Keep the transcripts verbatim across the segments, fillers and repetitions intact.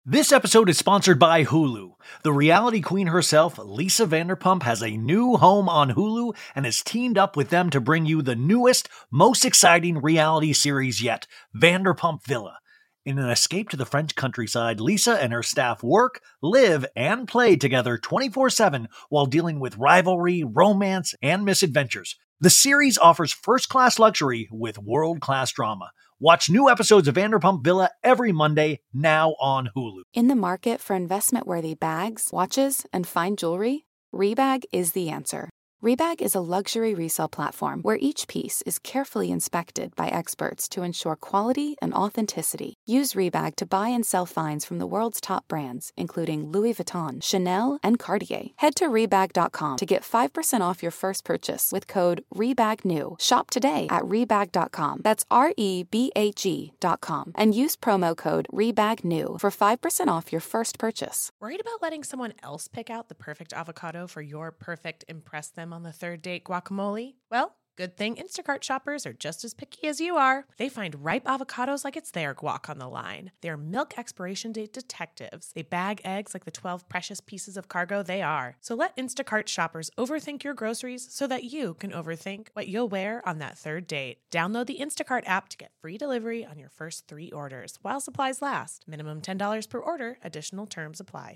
This episode is sponsored by Hulu. The reality queen herself, Lisa Vanderpump, has a new home on Hulu and has teamed up with them to bring you the newest, most exciting reality series yet, Vanderpump Villa. In an escape to the French countryside, Lisa and her staff work, live, and play together twenty-four seven while dealing with rivalry, romance, and misadventures. The series offers first-class luxury with world-class drama. Watch new episodes of Vanderpump Villa every Monday, now on Hulu. In the market for investment-worthy bags, watches, and fine jewelry, Rebag is the answer. Rebag is a luxury resale platform where each piece is carefully inspected by experts to ensure quality and authenticity. Use Rebag to buy and sell finds from the world's top brands, including Louis Vuitton, Chanel, and Cartier. Head to Rebag dot com to get five percent off your first purchase with code REBAGNEW. Shop today at Rebag dot com. That's R E B A G dot com. And use promo code REBAGNEW for five percent off your first purchase. Worried about letting someone else pick out the perfect avocado for your perfect impress them on the third date guacamole? Well, good thing Instacart shoppers are just as picky as you are. They find ripe avocados like it's their guac on the line. They're milk expiration date detectives. They bag eggs like the twelve precious pieces of cargo they are. So let Instacart shoppers overthink your groceries so that you can overthink what you'll wear on that third date. Download the Instacart app to get free delivery on your first three orders while supplies last. Minimum ten dollars per order. Additional terms apply.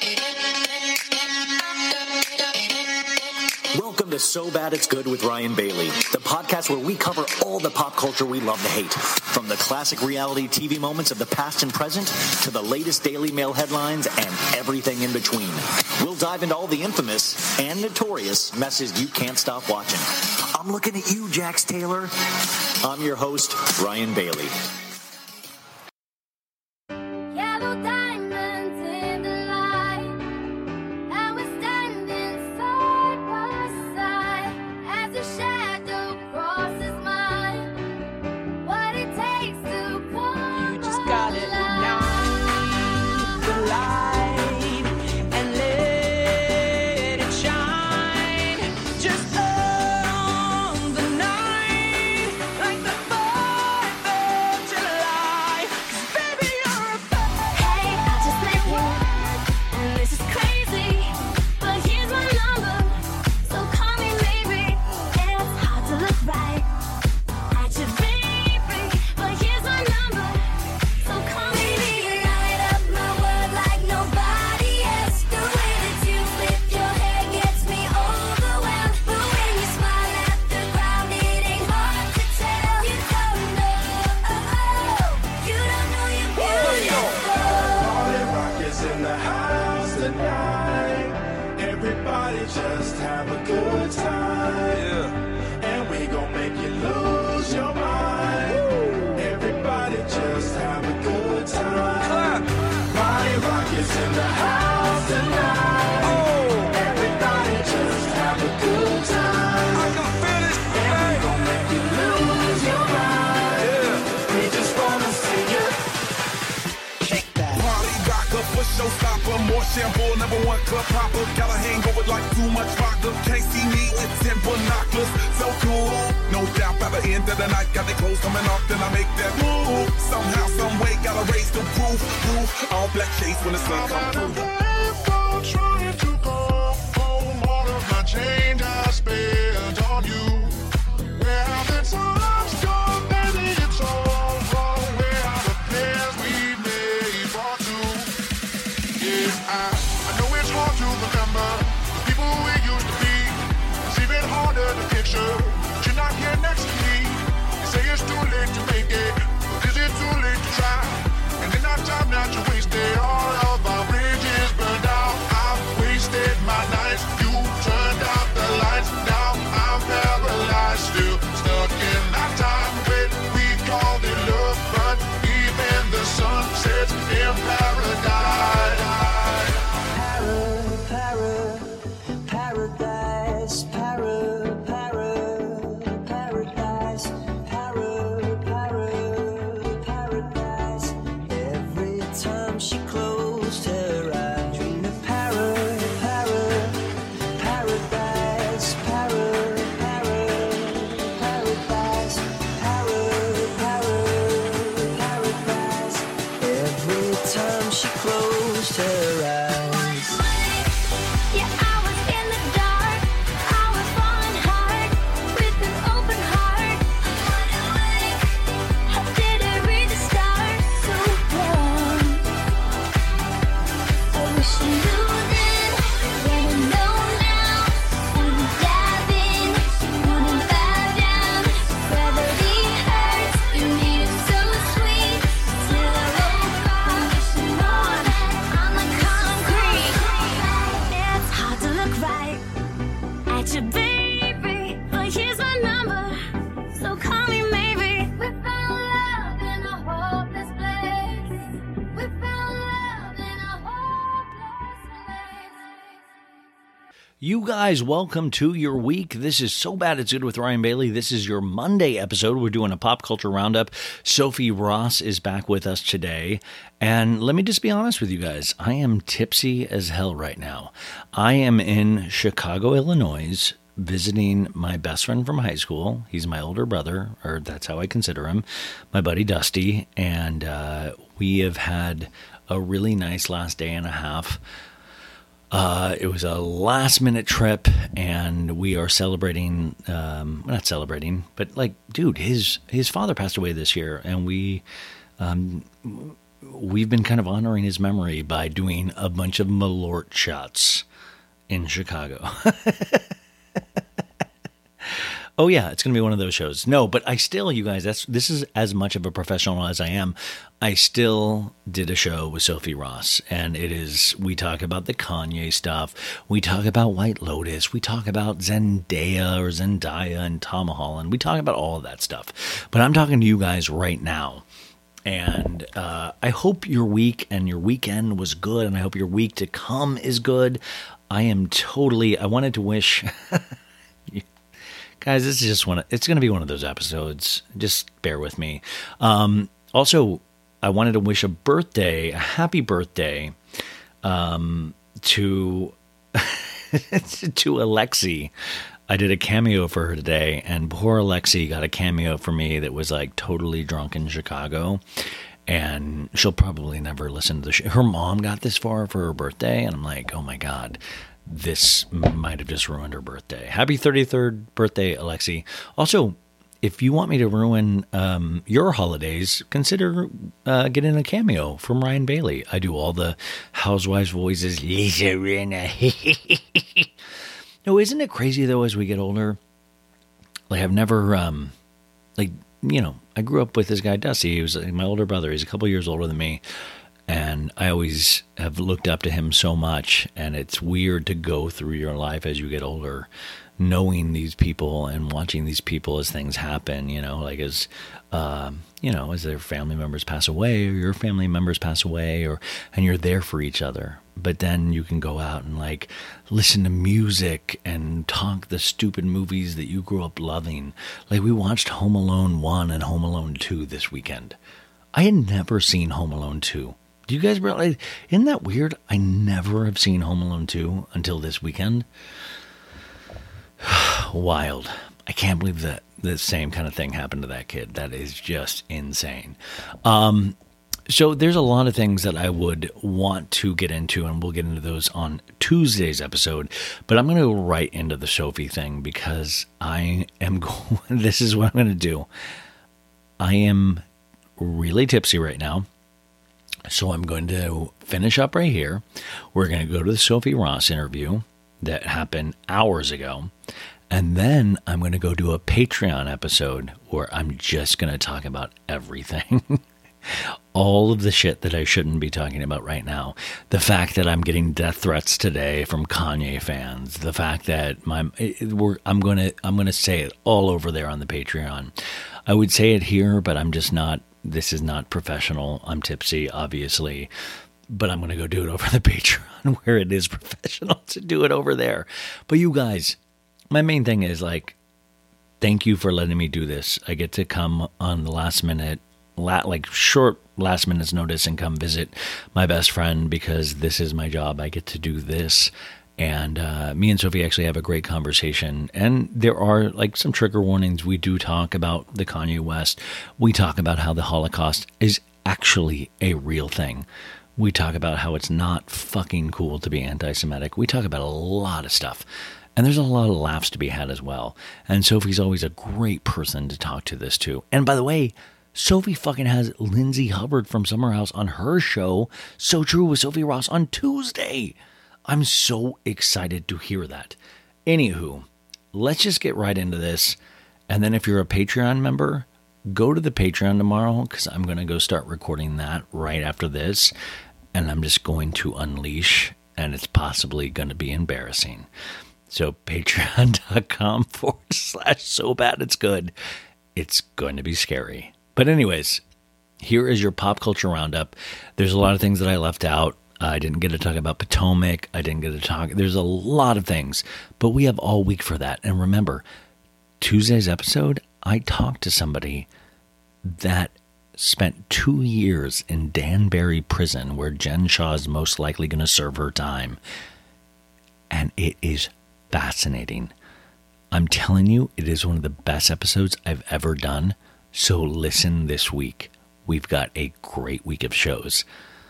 Welcome to So Bad It's Good with Ryan Bailey, the podcast where we cover all the pop culture we love to hate, from the classic reality T V moments of the past and present to the latest Daily Mail headlines and everything in between. We'll dive into all the infamous and notorious messes you can't stop watching. I'm looking at you, Jax Taylor. I'm your host, Ryan Bailey. Shampoo, number one club popper. Got a hangover like too much vodka. Can't see me with ten binoculars. So cool, no doubt by the end of the night. Got the clothes coming off, then I make that move. Somehow, some way, gotta raise the roof. Roof, all black shades when the sun comes through. Trying to go home, all of my change I spent on you. Where have the times gone, baby? It's all wrong. Where are the plans we made for two? Yeah, I, I know it's hard to remember the people we used to be. It's even harder to picture that you're not here next to me. You say it's too late to make it, but is it too late to try? And in our time now you wasted all of our bridges burned out. I've wasted my nights, you turned out the lights. Now I'm paralyzed, still stuck in that time when we called it love. But even the sun sets in paradise. closed her eyes. Yeah, I was in the dark. I was falling hard with an open heart. I didn't read the stars so well. I wish I knew then what I know now. Wouldn't dive in, wouldn't bow down. Gravity hurts, you need it so sweet. Till I woke up, wishing on on the concrete. It's hard to look right at your baby, but here's my number, so call me maybe. We found love in a hopeless place. We found love in a hopeless place. You guys, welcome to your week. This is So Bad It's Good with Ryan Bailey. This is your Monday episode. We're doing a pop culture roundup. Sophie Ross is back with us today. And let me just be honest with you guys. I am tipsy as hell right now. I am in Chicago, Illinois, visiting my best friend from high school. He's my older brother, or that's how I consider him, my buddy Dusty. And uh, we have had a really nice last day and a half. Uh, it was a last minute trip, and we are celebrating, um, not celebrating, but like, dude, his, his father passed away this year, and we, um, we've been kind of honoring his memory by doing a bunch of Malort shots in Chicago. Oh yeah, it's going to be one of those shows. No, but I still, you guys, that's this is as much of a professional as I am. I still did a show with Sophie Ross, and it is, we talk about the Kanye stuff. We talk about White Lotus. We talk about Zendaya or Zendaya and Tom Holland. We talk about all of that stuff. But I'm talking to you guys right now. And uh, I hope your week and your weekend was good, and I hope your week to come is good. I am totally, I wanted to wish... Guys, this is just one. Of, it's going to be one of those episodes. Just bear with me. Um, also, I wanted to wish a birthday, a happy birthday, um, to to Alexi. I did a cameo for her today, and poor Alexi got a cameo for me that was like totally drunk in Chicago, and she'll probably never listen to the show. Her mom got this far for her birthday, and I'm like, oh my God. This might have just ruined her birthday. Happy thirty-third birthday, Alexi. Also, if you want me to ruin um, your holidays, consider uh, getting a cameo from Ryan Bailey. I do all the housewives' voices. Lisa Rinna. No, isn't it crazy, though, as we get older? Like, I've never, um, like, you know, I grew up with this guy, Dusty. He was like, my older brother. He's a couple years older than me. And I always have looked up to him so much, and it's weird to go through your life as you get older, knowing these people and watching these people as things happen, you know, like as, um, you know, as their family members pass away or your family members pass away, or, and you're there for each other. But then you can go out and like listen to music and talk the stupid movies that you grew up loving. Like we watched Home Alone one and Home Alone two this weekend. I had never seen Home Alone two. Do you guys realize, isn't that weird? I never have seen Home Alone two until this weekend. Wild. I can't believe that the same kind of thing happened to that kid. That is just insane. Um, so there's a lot of things that I would want to get into, and we'll get into those on Tuesday's episode. But I'm going to go right into the Sophie thing because I am going, this is what I'm going to do. I am really tipsy right now. So I'm going to finish up right here. We're going to go to the Sophie Ross interview that happened hours ago. And then I'm going to go do a Patreon episode where I'm just going to talk about everything. All of the shit that I shouldn't be talking about right now. The fact that I'm getting death threats today from Kanye fans. The fact that my we're, I'm going to I'm going to say it all over there on the Patreon. I would say it here, but I'm just not. This is not professional. I'm tipsy, obviously, but I'm going to go do it over the Patreon where it is professional to do it over there. But you guys, my main thing is like, thank you for letting me do this. I get to come on the last minute, like short last minute's notice and come visit my best friend because this is my job. I get to do this. And uh, me and Sophie actually have a great conversation. And there are like some trigger warnings. We do talk about the Kanye West. We talk about how the Holocaust is actually a real thing. We talk about how it's not fucking cool to be anti-Semitic. We talk about a lot of stuff. And there's a lot of laughs to be had as well. And Sophie's always a great person to talk to this to. And by the way, Sophie fucking has Lindsay Hubbard from Summer House on her show, So True with Sophie Ross, on Tuesday. I'm so excited to hear that. Anywho, let's just get right into this. And then if you're a Patreon member, go to the Patreon tomorrow, because I'm going to go start recording that right after this. And I'm just going to unleash, and it's possibly going to be embarrassing. So patreon.com forward slash so bad it's good. It's going to be scary. But anyways, here is your pop culture roundup. There's a lot of things that I left out. I didn't get to talk about Potomac. I didn't get to talk. There's a lot of things, but we have all week for that. And remember, Tuesday's episode, I talked to somebody that spent two years in Danbury Prison, where Jen Shaw is most likely going to serve her time. And it is fascinating. I'm telling you, it is one of the best episodes I've ever done. So listen this week. We've got a great week of shows.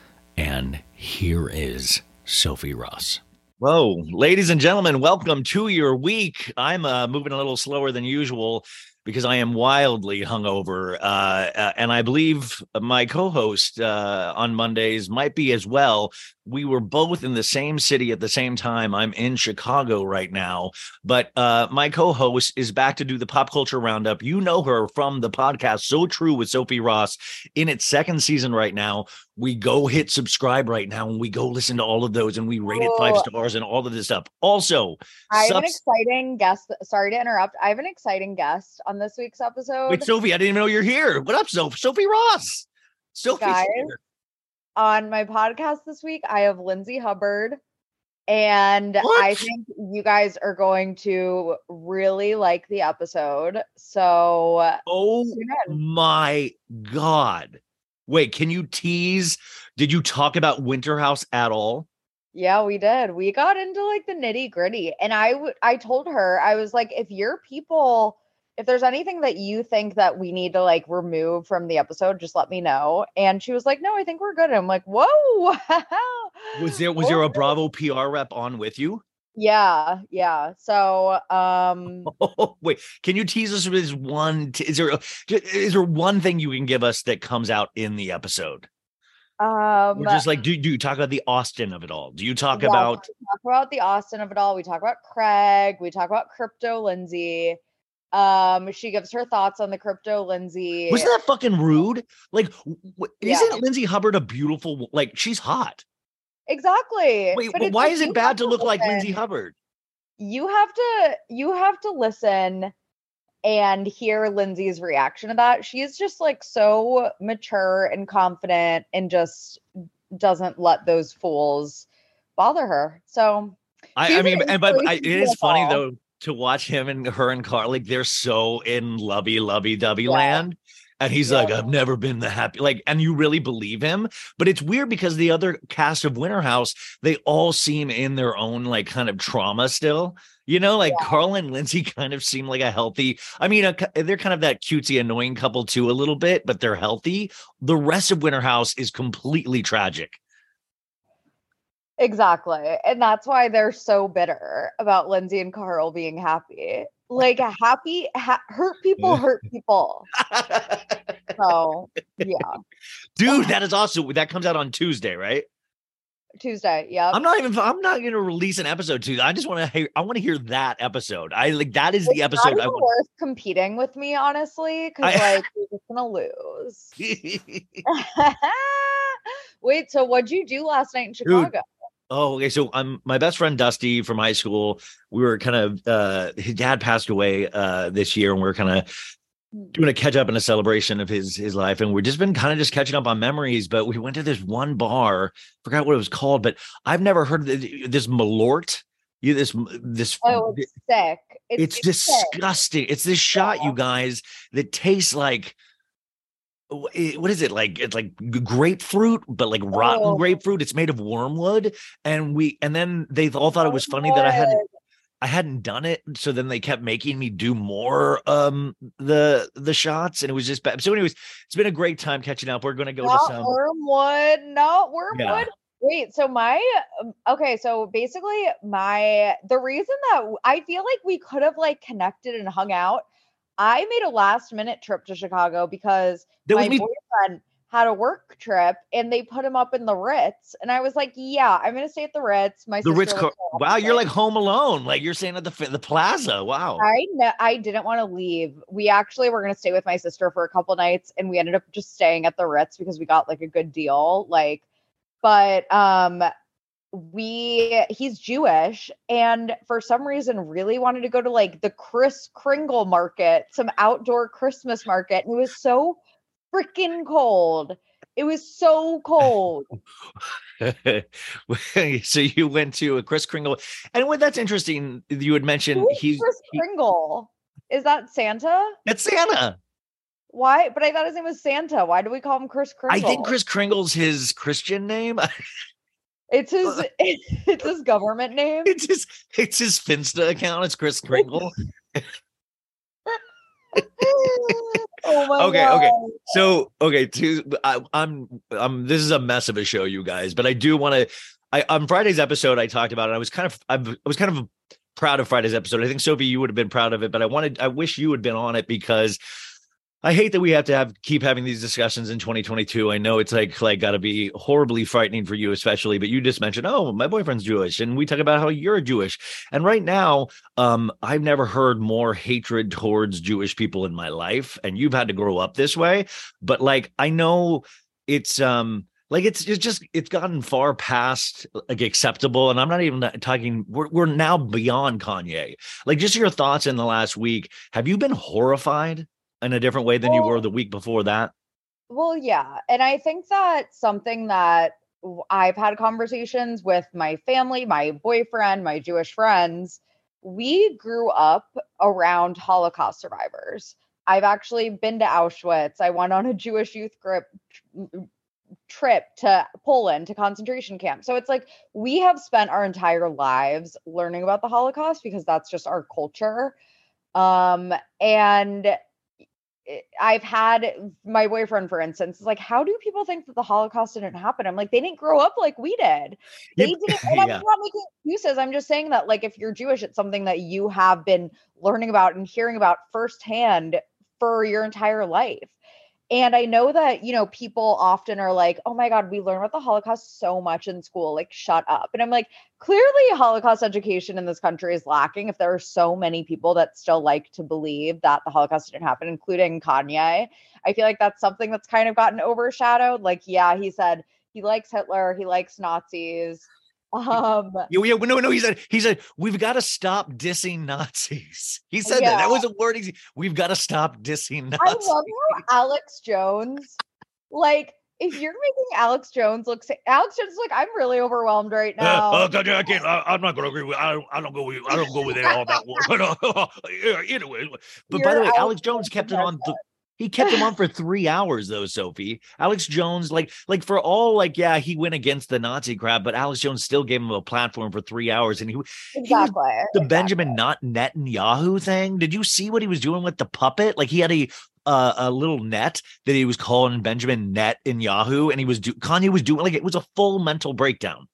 And here is Sophie Ross. Whoa, ladies and gentlemen, welcome to your week. I'm uh, moving a little slower than usual because I am wildly hungover. Uh, uh, and I believe my co-host uh, on Mondays might be as well. We were both in the same city at the same time. I'm in Chicago right now, but uh, my co-host is back to do the pop culture roundup. You know her from the podcast So True with Sophie Ross, in its second season right now. We go hit subscribe right now and we go listen to all of those and we rate it five stars and all of this stuff. Also, I have subs- an exciting guest. Sorry to interrupt. I have an exciting guest on this week's episode. Wait, Sophie, I didn't even know you're here. What up, Sophie? Sophie Ross. Sophie. Guys, on my podcast this week, I have Lindsay Hubbard. And What? I think you guys are going to really like the episode. So Oh tune in. my God. Wait, can you tease? Did you talk about Winter House at all? Yeah, we did. We got into like the nitty gritty. And I w- I told her, I was like, if your people, if there's anything that you think that we need to like remove from the episode, just let me know. And she was like, no, I think we're good. And I'm like, whoa. Was there was there a Bravo P R rep on with you? Yeah, yeah. So um Oh, wait, can you tease us with this one? T- is there a, is there one thing you can give us that comes out in the episode? um Or just like, do, do you talk about the Austin of it all? Do you talk yeah, about? we talk about the Austin of it all. We talk about Craig. We talk about Crypto Lindsay. Um, she gives her thoughts on the Crypto Lindsay. Wasn't that fucking rude? Like, w- isn't Yeah. Lindsay Hubbard a beautiful? wo- Like, she's hot. Exactly. Wait, But but it's why like is you it bad have to look like listen. Lindsay Hubbard? You have to you have to listen and hear Lindsay's reaction to that. She is just like so mature and confident and just doesn't let those fools bother her. So I, she's I mean, an and but I, it inspiration to is us funny all. though to watch him and her and Carl, like they're so in lovey lovey dovey Yeah. land. And he's like, Yeah. I've never been the happy, like, and you really believe him. But it's weird because the other cast of Winter House, they all seem in their own like kind of trauma still. You know, like Carl and Lindsay kind of seem like a healthy. I mean, a, they're kind of that cutesy, annoying couple too, a little bit, but they're healthy. The rest of Winter House is completely tragic. Exactly. And that's why they're so bitter about Lindsay and Carl being happy. Like happy, ha- hurt people hurt people. So yeah, Dude, that is awesome. That comes out on Tuesday, right? Tuesday. Yep. I'm not even. I'm not going to release an episode Tuesday. I just want to hear. I want to hear that episode. I like that is the It's episode not I even want. worth competing with me, honestly, because I- like you're just gonna lose. Wait, so what'd you do last night in Chicago? Oh, okay. So I'm my best friend Dusty from high school. We were kind of uh his dad passed away uh this year, and we are kind of doing a catch up and a celebration of his his life. And we've just been kind of just catching up on memories. But we went to this one bar, forgot what it was called, but I've never heard of the- this Malort. You this this Oh, it's sick. it's it's sick. disgusting. It's this shot, you guys, that tastes like wh- it- what is it like? It's like g- grapefruit, but like rotten Oh. grapefruit. It's made of wormwood, and we and then they all thought it was funny that I had. Good. I hadn't done it, so then they kept making me do more um the the shots, and it was just bad. So, anyways, it's been a great time catching up. We're gonna go to Not some. Wormwood, not Yeah. Wormwood. Wait, so my um, okay, so basically my the reason that w- I feel like we could have like connected and hung out. I made a last minute trip to Chicago because That was my me. boyfriend had a work trip and they put him up in the Ritz, and I was like, yeah, I'm gonna stay at the Ritz. My The Ritz. sister Co- was so wow, you're upset. like home alone. Like you're staying at the fi- the plaza. Wow. I ne- I didn't want to leave. We actually were going to stay with my sister for a couple nights, and we ended up just staying at the Ritz because we got like a good deal. Like, but um, we he's Jewish, and for some reason, really wanted to go to like the Kris Kringle market, some outdoor Christmas market. And it was so freaking cold. It was so cold. So you went to a Kris Kringle, and what that's interesting. You had mentioned Who is he's Kris he, Kringle? Is that Santa? that's Santa. Why? But I thought his name was Santa. Why do we call him Kris I Kringle? think Kris Kringle's his Christian name. It's his it's his government name. It's his it's his Finsta account. It's Kris Kringle. Oh my Okay, god. okay. So, okay, to I, I'm I'm this is a mess of a show, you guys, but I do want to I on Friday's episode I talked about it. I was kind of I was kind of proud of Friday's episode. I think Sophie, you would have been proud of it, but I wanted I wish you had been on it because I hate that we have to have keep having these discussions in twenty twenty-two. I know it's like like got to be horribly frightening for you, especially. But you just mentioned, oh, my boyfriend's Jewish, and we talk about how you're Jewish. And right now, um, I've never heard more hatred towards Jewish people in my life. And you've had to grow up this way, but like I know it's um like it's it's just it's gotten far past like acceptable. And I'm not even talking. We're we're now beyond Kanye. Like just your thoughts in the last week. Have you been horrified in a different way than you were the week before that? Well, yeah. And I think that something that w- I've had conversations with my family, my boyfriend, my Jewish friends, we grew up around Holocaust survivors. I've actually been to Auschwitz. I went on a Jewish youth group trip to Poland to concentration camp. So it's like we have spent our entire lives learning about the Holocaust because that's just our culture. Um, and I've had my boyfriend, for instance, is like, how do people think that the Holocaust didn't happen? I'm like, they didn't grow up like we did. They Yep. didn't. And I'm Yeah. not making excuses. I'm just saying that, like, if you're Jewish, it's something that you have been learning about and hearing about firsthand for your entire life. And I know that, you know, people often are like, oh my God, we learn about the Holocaust so much in school. Like, shut up. And I'm like, clearly Holocaust education in this country is lacking if there are so many people that still like to believe that the Holocaust didn't happen, including Kanye. I feel like that's something that's kind of gotten overshadowed. Like, yeah, he said he likes Hitler, he likes Nazis. Um, Yeah, yeah, no, no. He said, he said, we've got to stop dissing Nazis. He said that. Yeah. That was a word. He's, we've got to stop dissing I Nazis. love how Alex Jones, like, if you're making Alex Jones look, sa- Alex Jones is like, I'm really overwhelmed right now. Uh, uh, I can't. I, I'm not going to agree with. I don't. I don't go with. I don't go with it all that one. But uh, yeah, anyway. But by You're the way, Alex Alex Jones Jones kept it in on. The, he kept him on for three hours though, Sophie. Alex Jones, like, like for all, like, yeah, he went against the Nazi crap, but Alex Jones still gave him a platform for three hours, and he, he was Exactly. the exactly. Benjamin not Netanyahu thing. Did you see what he was doing with the puppet? Like he had a uh, a little net that he was calling Benjamin Net in Yahoo, and he was do Kanye was doing like it was a full mental breakdown.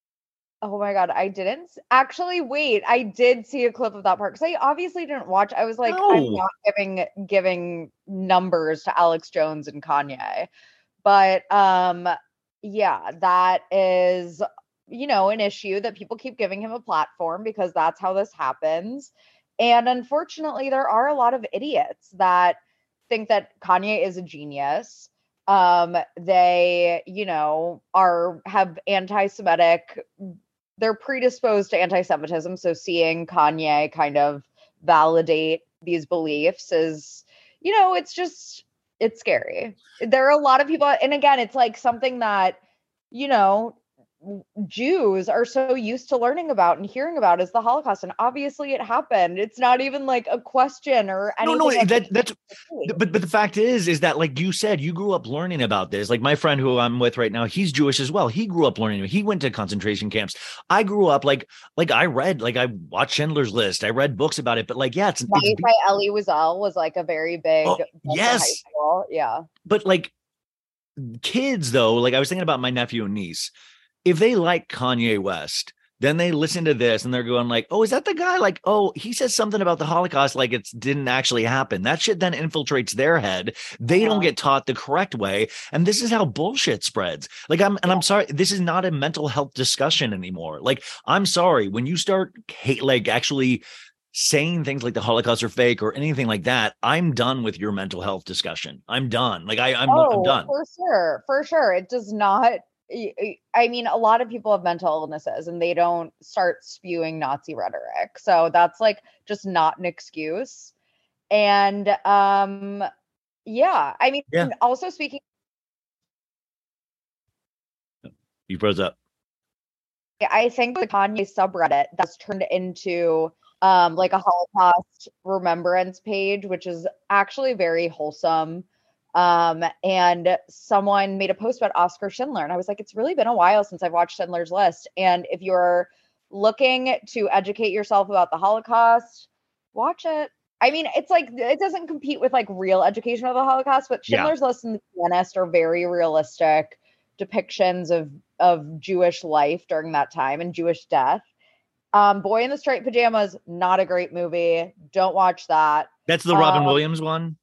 Oh my God, I didn't s- actually wait. I did see a clip of that part because I obviously didn't watch. I was like, I'm No. not giving giving numbers to Alex Jones and Kanye. But um, yeah, that is, you know, an issue that people keep giving him a platform because that's how this happens. And unfortunately, there are a lot of idiots that think that Kanye is a genius. Um, they, you know, are have anti-Semitic, they're predisposed to anti-Semitism. So seeing Kanye kind of validate these beliefs is, you know, it's just, it's scary. There are a lot of people, and again, it's like something that, you know, Jews are so used to learning about and hearing about is the Holocaust. And obviously it happened. It's not even like a question or No, anything. no, of that the- that's but but the fact is, is that like you said, you grew up learning about this. Like my friend who I'm with right now, he's Jewish as well. He grew up learning. He went to concentration camps. I grew up like like I read, like I watched Schindler's List. I read books about it. But like, yeah, it's, it's Night by Elie Wiesel was like a very big Oh, book in high yes. school. Yeah. but like kids though, like I was thinking about my nephew and niece. If they like Kanye West, then they listen to this and they're going like, oh, is that the guy? Like, oh, he says something about the Holocaust like it didn't actually happen. That shit then infiltrates their head. They don't Uh-huh. get taught the correct way. And this is how bullshit spreads. Like, I'm, and I'm sorry, this is not a mental health discussion anymore. Like, I'm sorry, when you start hate, like actually saying things like the Holocaust are fake or anything like that, I'm done with your mental health discussion. I'm done. Like, I, I'm, oh, I'm done. for sure. For sure. It does not. I I mean, a lot of people have mental illnesses and they don't start spewing Nazi rhetoric. So that's like just not an excuse. And um, yeah, I mean, Yeah. also speaking, You froze up. I think the Kanye subreddit that's turned into um, like a Holocaust remembrance page, which is actually very wholesome. Um, and someone made a post about Oscar Schindler, and I was like, it's really been a while since I've watched Schindler's List. And if you're looking to educate yourself about the Holocaust, watch it. I mean, it's like it doesn't compete with like real education of the Holocaust, but Yeah. Schindler's List and The Pianist are very realistic depictions of of Jewish life during that time and Jewish death. Um, Boy in the Striped Pajamas, not a great movie. Don't watch that. That's the Robin Um, Williams one.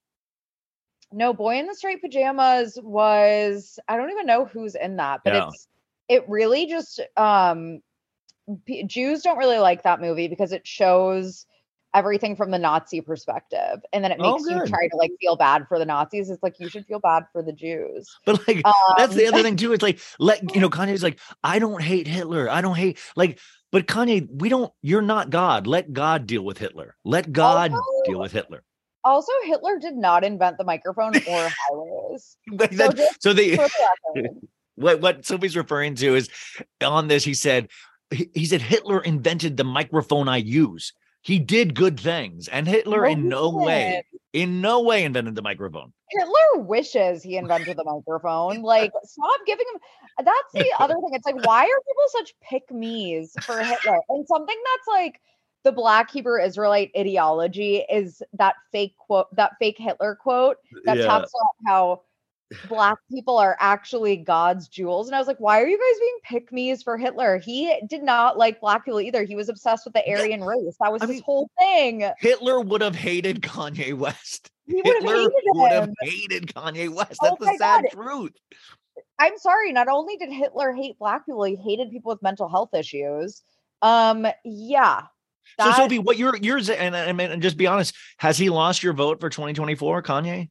No, Boy in the Striped Pajamas was I don't even know who's in that, but Yeah. it's it really just um P- Jews don't really like that movie because it shows everything from the Nazi perspective, and then it Oh, makes you good. try to like feel bad for the Nazis. It's like you should feel bad for the Jews. But like Um, that's the other thing too. It's like let you know, Kanye's like, I don't hate Hitler. I don't hate like, but Kanye, we don't. You're not God. Let God deal with Hitler. Let God Also- deal with Hitler. Also, Hitler did not invent the microphone or highways. Like So that- just so they for the record. what what Sophie's referring to is on this. He said he, he said Hitler invented the microphone I use. He did good things, and Hitler No, in he no way, didn't. in no way invented the microphone. Hitler wishes he invented the microphone. Like, stop giving him. That's the other thing. It's like, why are people such pick me's for Hitler? And something that's like the Black Hebrew Israelite ideology is that fake quote, that fake Hitler quote that Yeah. talks about how Black people are actually God's jewels. And I was like, why are you guys being pick me's for Hitler? He did not like Black people either. He was obsessed with the Aryan race. That was I his mean, whole thing. Hitler would have hated Kanye West. He would have Hitler hated would have him. hated Kanye West. Oh That's the my sad God. truth. I'm sorry, not only did Hitler hate Black people, he hated people with mental health issues. Um, yeah. So that- Sophie, what you're yours and I mean, and just be honest, has he lost your vote for twenty twenty-four, Kanye?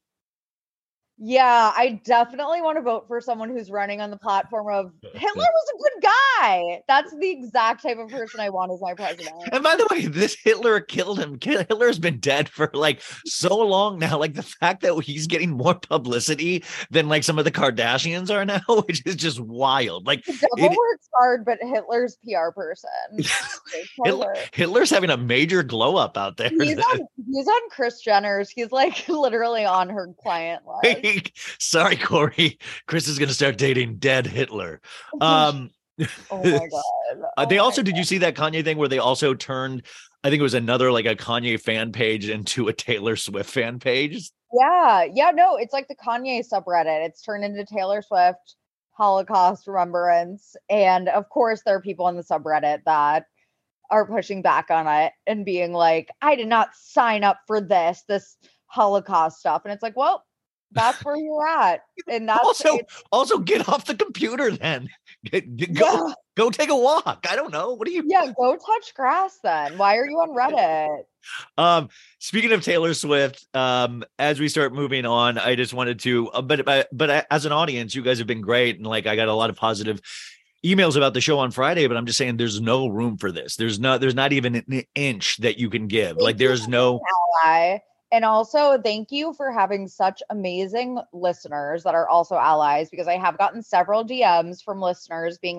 Yeah, I definitely want to vote for someone who's running on the platform of Hitler was a good guy. That's the exact type of person I want as my president. And by the way, this Hitler killed him. Ki- Hitler's been dead for like so long now. Like the fact that he's getting more publicity than like some of the Kardashians are now, which is just wild. Like The devil it- works hard, but Hitler's P R person. Hitler, Hitler's having a major glow up out there. He's on, he's on Kris Jenner's. He's like literally on her client list. Sorry, Corey. Chris is going to start dating dead Hitler. Um, Oh my god. Uh, they Oh my also did you see that Kanye thing where they also turned, I think it was another like a Kanye fan page into a Taylor Swift fan page. Yeah, yeah, no, it's like the Kanye subreddit. It's turned into Taylor Swift Holocaust remembrance. And of course, there are people in the subreddit that are pushing back on it and being like, I did not sign up for this, this Holocaust stuff. And it's like, well, that's where you're at. And that's Also, it's- also get off the computer then. Get, get- go yeah, go take a walk. I don't know. What do you yeah, go touch grass then. Why are you on Reddit? Um, speaking of Taylor Swift, um, as we start moving on, I just wanted to, uh, but but but as an audience, you guys have been great, and like I got a lot of positive emails about the show on Friday. But I'm just saying, there's no room for this. There's not. There's not even an inch that you can give. Like there's no. Ally. And also, thank you for having such amazing listeners that are also allies, because I have gotten several D Ms from listeners being like,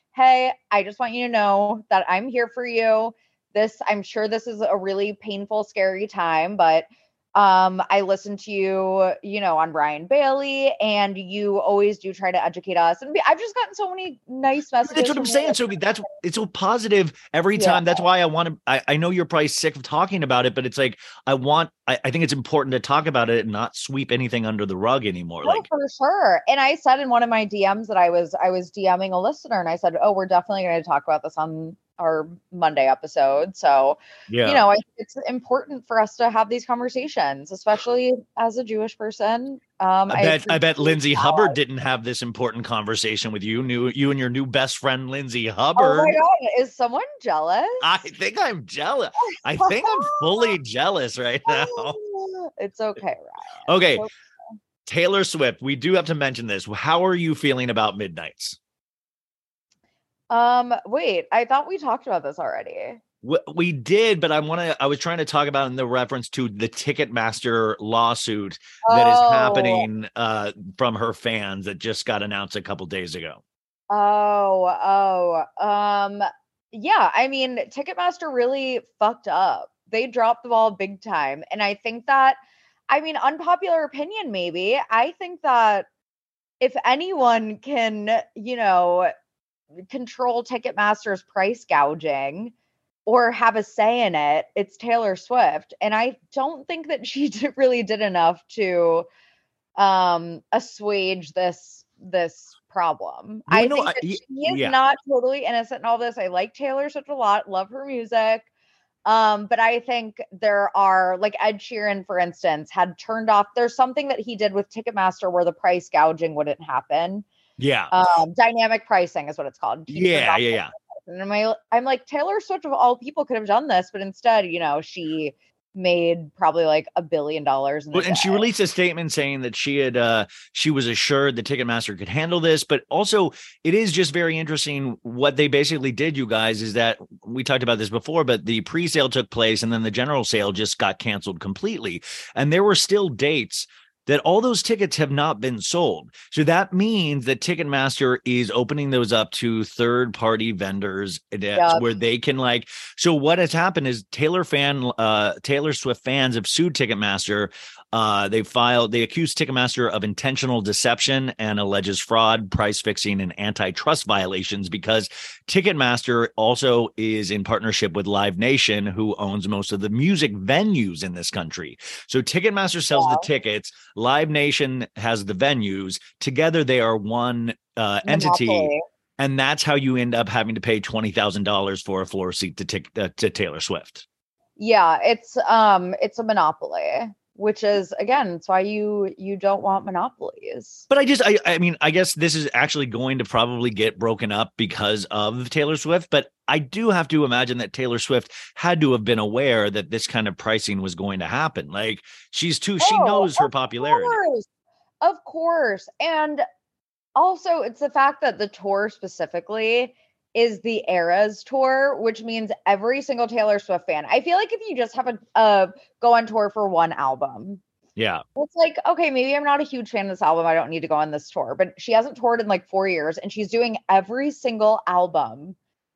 hey, I just want you to know that I'm here for you. This, I'm sure this is a really painful, scary time, but um, I listen to you, you know, on Ryan Bailey, and you always do try to educate us. And I've just gotten so many nice messages. That's what I'm from saying, you. Sophie. That's it's so positive every Yeah. time. That's why I want to. I, I know you're probably sick of talking about it, but it's like I want. I, I think it's important to talk about it and not sweep anything under the rug anymore. No, Like, for sure. And I said in one of my D Ms that I was I was DMing a listener, and I said, "Oh, we're definitely going to talk about this on our Monday episode." So, yeah, you know, I think it's important for us to have these conversations, especially as a Jewish person. Um, I bet. I, bet appreciate Lindsay that. Hubbard didn't have this important conversation with you. New you and your new best friend, Lindsay Oh Hubbard. my god, is someone jealous? I think I'm jealous. I think I'm fully jealous right now. It's okay, Ryan. Okay, It's okay. Taylor Swift. We do have to mention this. How are you feeling about Midnights? Um, wait, I thought we talked about this already. We, we did, but I want to. I was trying to talk about in the reference to the Ticketmaster lawsuit that is Oh. happening uh, from her fans that just got announced a couple days ago. Oh, oh, um, yeah. I mean, Ticketmaster really fucked up. They dropped the ball big time. And I think that, I mean, unpopular opinion, maybe. I think that if anyone can, you know, control Ticketmaster's price gouging or have a say in it, it's Taylor Swift. And I don't think that she did, really did enough to um assuage this this problem. Well, I no, think I- that y- she is yeah. not totally innocent in all this. I like Taylor Swift a lot, love her music. Um, but I think there are, like Ed Sheeran, for instance, had turned off. There's something that he did with Ticketmaster where the price gouging wouldn't happen. Yeah, Um, dynamic pricing is what it's called. He turned yeah, off yeah, the yeah. and I'm, like- I'm like, Taylor Swift of all people could have done this, but instead, you know, she made probably like a billion dollars. In a Well, and she day. released a statement saying that she had uh she was assured that Ticketmaster could handle this, but also it is just very interesting what they basically did, you guys, is that we talked about this before, but the pre-sale took place and then the general sale just got canceled completely. And there were still dates that all those tickets have not been sold. So that means that Ticketmaster is opening those up to third-party vendors that's Yep. where they can like. So what has happened is Taylor fan, uh, Taylor Swift fans have sued Ticketmaster. Uh, they filed, they accused Ticketmaster of intentional deception and alleges fraud, price fixing, and antitrust violations because Ticketmaster also is in partnership with Live Nation, who owns most of the music venues in this country. So Ticketmaster sells Wow. the tickets, Live Nation has the venues. Together, they are one uh, entity. Monopoly. And that's how you end up having to pay twenty thousand dollars for a floor seat to, tic- uh, to Taylor Swift. Yeah, it's um it's a monopoly, which is again, it's why you you don't want monopolies. But I just, I, I mean, I guess this is actually going to probably get broken up because of Taylor Swift. But I do have to imagine that Taylor Swift had to have been aware that this kind of pricing was going to happen. Like she's too, she Oh, knows her of popularity. course. Of course. And also it's the fact that the tour specifically is the Eras tour, which means every single Taylor Swift fan. I feel like if you just have a uh, go on tour for one album, Yeah. it's like, okay, maybe I'm not a huge fan of this album. I don't need to go on this tour. But she hasn't toured in like four years and she's doing every single album.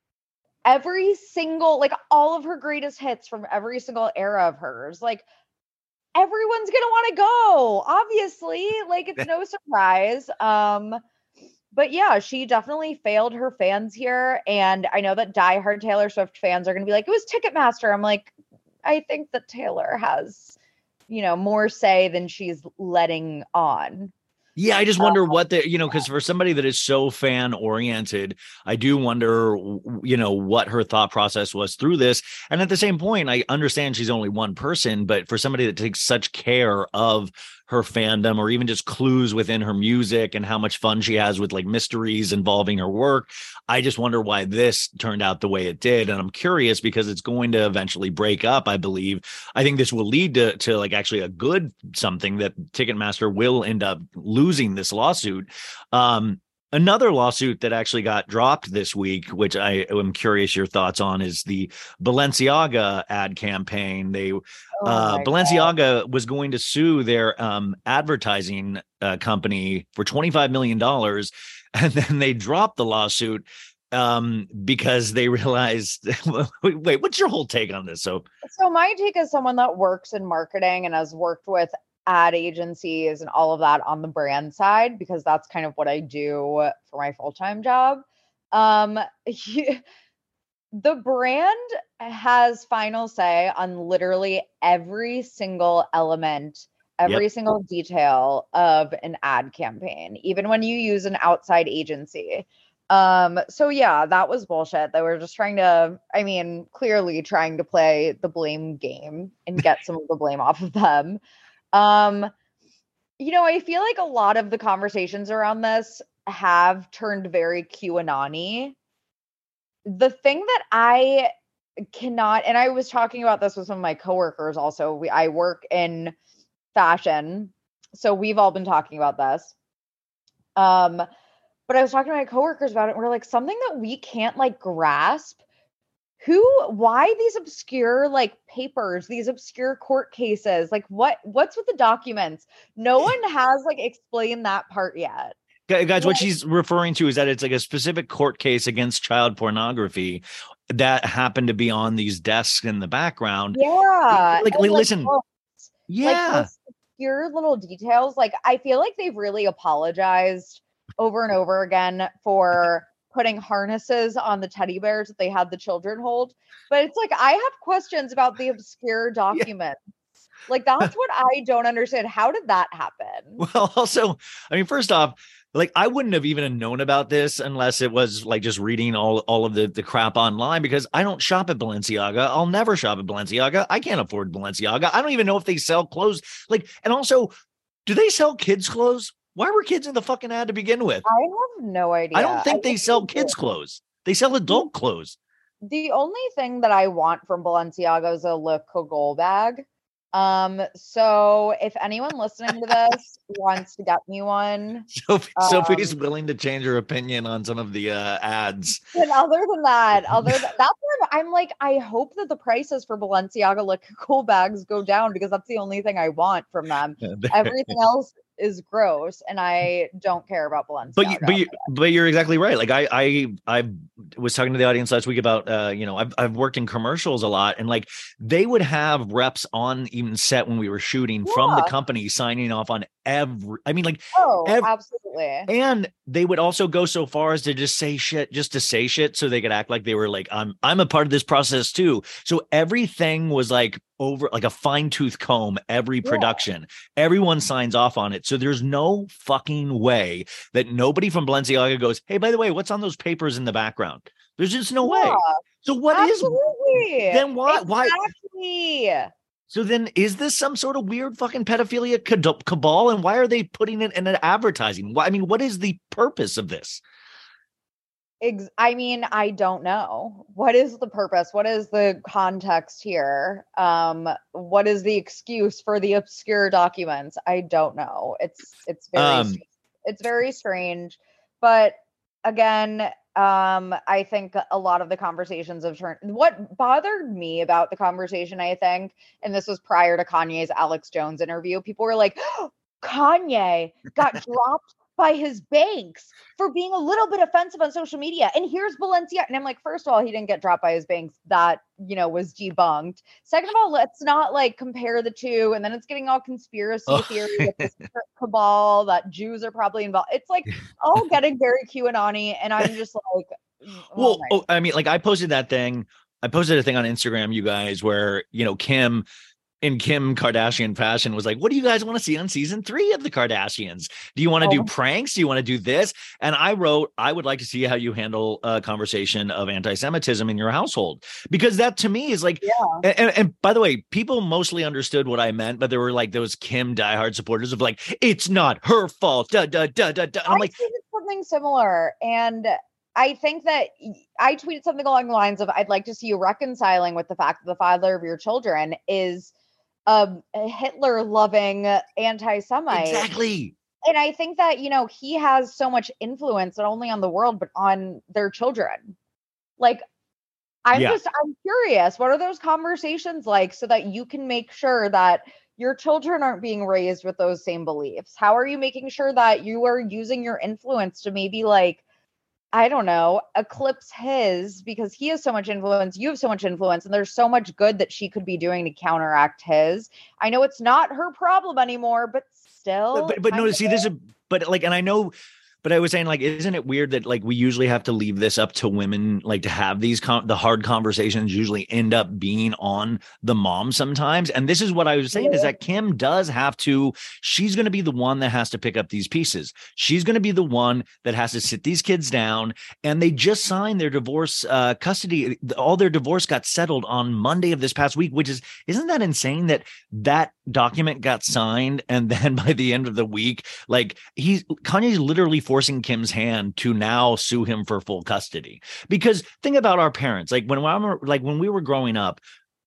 Every single, like all of her greatest hits from every single era of hers. Like everyone's gonna want to go, obviously. Like it's no surprise. Um, but yeah, she definitely failed her fans here. And I know that diehard Taylor Swift fans are gonna be like, it was Ticketmaster. I'm like, I think that Taylor has, you know, more say than she's letting on. Yeah, I just wonder what the, you know, because for somebody that is so fan oriented, I do wonder, w- you know, what her thought process was through this. And at the same point, I understand she's only one person, but for somebody that takes such care of her fandom or even just clues within her music and how much fun she has with like mysteries involving her work, I just wonder why this turned out the way it did. And I'm curious because it's going to eventually break up, I believe. I think this will lead to, to like actually a good something that Ticketmaster will end up losing this lawsuit. Um, Another lawsuit that actually got dropped this week, which I am curious your thoughts on, is the Balenciaga ad campaign. They Oh uh, my Balenciaga was going to sue their um, advertising uh, company for twenty-five million dollars, and then they dropped the lawsuit um, because they realized, wait, what's your whole take on this? So, So my take as someone that works in marketing and has worked with ad agencies and all of that on the brand side, because that's kind of what I do for my full-time job. Um, the brand has final say on literally every single element, every Yep. single detail of an ad campaign, even when you use an outside agency. Um, so yeah, that was bullshit. They were just trying to, I mean, clearly trying to play the blame game and get some of the blame off of them. Um, you know, I feel like a lot of the conversations around this have turned very QAnon-y. The thing that I cannot, and I was talking about this with some of my coworkers also. We, I work in fashion, so we've all been talking about this. Um, but I was talking to my coworkers about it, and we're like, something that we can't like grasp. Who, why these obscure like papers, these obscure court cases? Like what, what's with the documents? No one has like explained that part yet. Gu- guys, Yeah. what she's referring to is that it's like a specific court case against child pornography that happened to be on these desks in the background. Yeah. Like, and, like, listen, books, yeah, Like those obscure little details. Like I feel like they've really apologized over and over again for putting harnesses on the teddy bears that they had the children hold. But it's like I have questions about the obscure documents. Like that's what I don't understand. How did that happen? well, also, I mean, first off, like I wouldn't have even known about this unless it was like just reading all, all of the, the crap online, because I don't shop at Balenciaga. I'll never shop at Balenciaga. I can't afford Balenciaga. I don't even know if they sell clothes. Like, and also, do they sell kids' clothes? Why were kids in the fucking ad to begin with? I have no idea. I don't think they think sell do. kids' clothes. They sell adult clothes. The only thing that I want from Balenciaga is a Le Cagole bag. Um, so if anyone listening to this wants to get me one, Sophie, Um, Sophie's willing to change her opinion on some of the uh, ads. and other than that, other than that's where I'm like, I hope that the prices for Balenciaga Le Cagole bags go down because that's the only thing I want from them. Everything else is gross, and I don't care about Balenciaga. But you, but you, but you're exactly right. Like I, I, I was talking to the audience last week about, uh, you know, I've, I've worked in commercials a lot, and like they would have reps on even set when we were shooting from the Yeah. company signing off on every. I mean, like, oh, ev- absolutely. and they would also go so far as to just say shit, just to say shit, so they could act like they were like, I'm, I'm a part of this process too. So everything was like over, like a fine tooth comb. Every Yeah. production, everyone signs off on it. So there's no fucking way that nobody from Balenciaga goes, hey, by the way, what's on those papers in the background? There's just no way. Yeah, So what is? absolutely. then why- why- Exactly. So then is this some sort of weird fucking pedophilia cad- cabal? And why are they putting it in an advertising? Why? I mean, what is the purpose of this? Ex- I mean, I don't know. What is the purpose? What is the context here? Um, what is the excuse for the obscure documents? I don't know. It's it's very Um, str- it's very strange. But again, um, I think a lot of the conversations have turned. What bothered me about the conversation, I think, and this was prior to Kanye's Alex Jones interview, people were like, Kanye got dropped by his banks for being a little bit offensive on social media. And here's Balenciaga. And I'm like, first of all, he didn't get dropped by his banks. That, you know, was debunked. Second of all, let's not like compare the two. And then it's getting all conspiracy Oh. theory with this cabal that Jews are probably involved. It's like all getting very QAnon-y. And I'm just like, mm, oh Well, my oh, I mean, like I posted that thing. I posted a thing on Instagram, you guys, where, you know, Kim in Kim Kardashian fashion was like, what do you guys want to see on season three of the Kardashians? Do you want to Oh. do pranks? Do you want to do this? And I wrote, I would like to see how you handle a conversation of anti-Semitism in your household, because that to me is like, Yeah. and, and, and by the way, people mostly understood what I meant, but there were like those Kim diehard supporters of like, it's not her fault. Da, da, da, da, da. I'm I like, tweeted something similar, and I think that y- I tweeted something along the lines of, "I'd like to see you reconciling with the fact that the father of your children is um, a Hitler-loving anti-Semite." exactly. And I think that, you know, he has so much influence not only on the world but on their children. Like, I'm Yeah. just I'm curious, what are those conversations like so that you can make sure that your children aren't being raised with those same beliefs? How are you making sure that you are using your influence to maybe like, I don't know, eclipse his because he has so much influence, you have so much influence, and there's so much good that she could be doing to counteract his. I know it's not her problem anymore, but still. But, but, but no, kind see, of this is, but like, and I know, but I was saying, like, isn't it weird that like we usually have to leave this up to women, like to have these con- the hard conversations usually end up being on the mom sometimes. And this is what I was saying is that Kim does have to, she's going to be the one that has to pick up these pieces. She's going to be the one that has to sit these kids down. And they just signed their divorce uh, custody. All their divorce got settled on Monday of this past week, which is, isn't that insane that that document got signed? And then by the end of the week, like he's Kanye's literally forcing Kim's hand to now sue him for full custody. Because think about our parents, like when I'm like when we were growing up,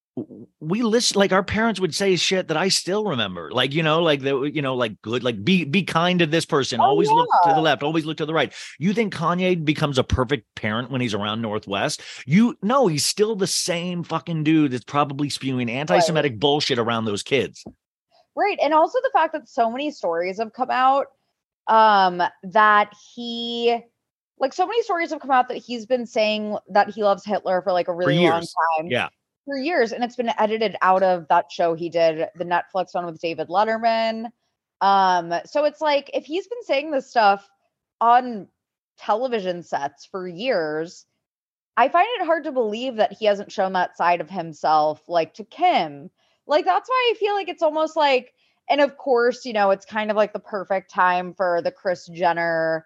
we listen, like our parents would say shit that I still remember, like, you know, like the, you know, like good, like be, be kind to this person. Oh, always yeah. look to the left, always look to the right. You think Kanye becomes a perfect parent when he's around Northwest? You know, he's still the same fucking dude that's probably spewing anti-Semitic Right. bullshit around those kids. Right. And also the fact that so many stories have come out um that he like so many stories have come out that he's been saying that he loves Hitler for like a really long years. time. Yeah. For years. And it's been edited out of that show he did, the Netflix one with David Letterman. Um, so it's like if he's been saying this stuff on television sets for years, I find it hard to believe that he hasn't shown that side of himself like to Kim. Like that's why I feel like it's almost like, and of course, you know, it's kind of like the perfect time for the Kris Jenner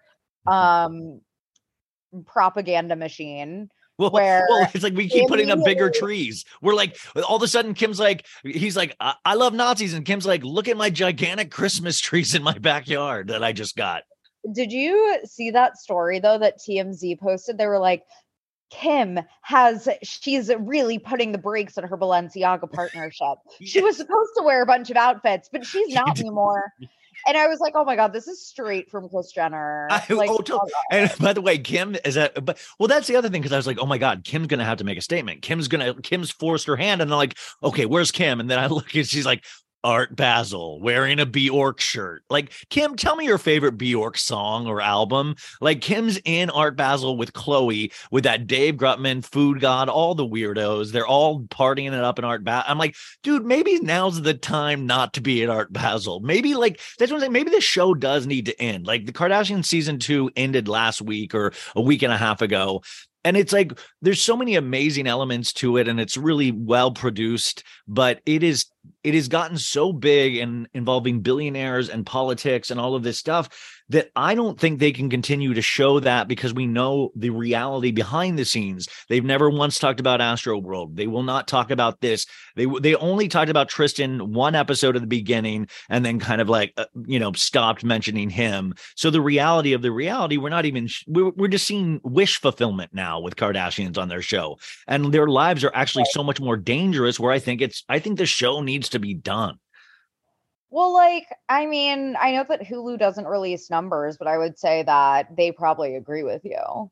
um propaganda machine. Well, Where well, it's like we keep putting up bigger immediately- trees. We're like, all of a sudden, Kim's like, he's like, I, I love Nazis. And Kim's like, look at my gigantic Christmas trees in my backyard that I just got. Did you see that story though that T M Z posted? They were like, Kim has, she's really putting the brakes on her Balenciaga partnership. She was supposed to wear a bunch of outfits, but she's not anymore. And I was like, oh my God, this is straight from Kris Jenner. I, Like, oh, to- oh and by the way, Kim is that, but well, that's the other thing. Cause I was like, oh my God, Kim's going to have to make a statement. Kim's going to, Kim's forced her hand. And they're like, okay, where's Kim? And then I look and she's like, Art Basel wearing a Bjork shirt. Like, Kim, tell me your favorite Bjork song or album. Like, Kim's in Art Basel with Chloe, with that Dave Grutman, Food God, all the weirdos. They're all partying it up in Art Basel. I'm like, dude, maybe now's the time not to be at Art Basel. Maybe like, that's what I'm saying. Maybe the show does need to end. Like the Kardashian season two ended last week or a week and a half ago. And it's like, there's so many amazing elements to it and it's really well produced, but it is, it has gotten so big and involving billionaires and politics and all of this stuff that I don't think they can continue to show that because we know the reality behind the scenes. They've never once talked about Astroworld. They will not talk about this. They they only talked about Tristan one episode at the beginning and then kind of like, uh, you know, stopped mentioning him. So the reality of the reality, we're not even, we're, we're just seeing wish fulfillment now with Kardashians on their show. And their lives are actually so much more dangerous where I think it's, I think the show needs to be done. Well, like, I mean, I know that Hulu doesn't release numbers, but I would say that they probably agree with you.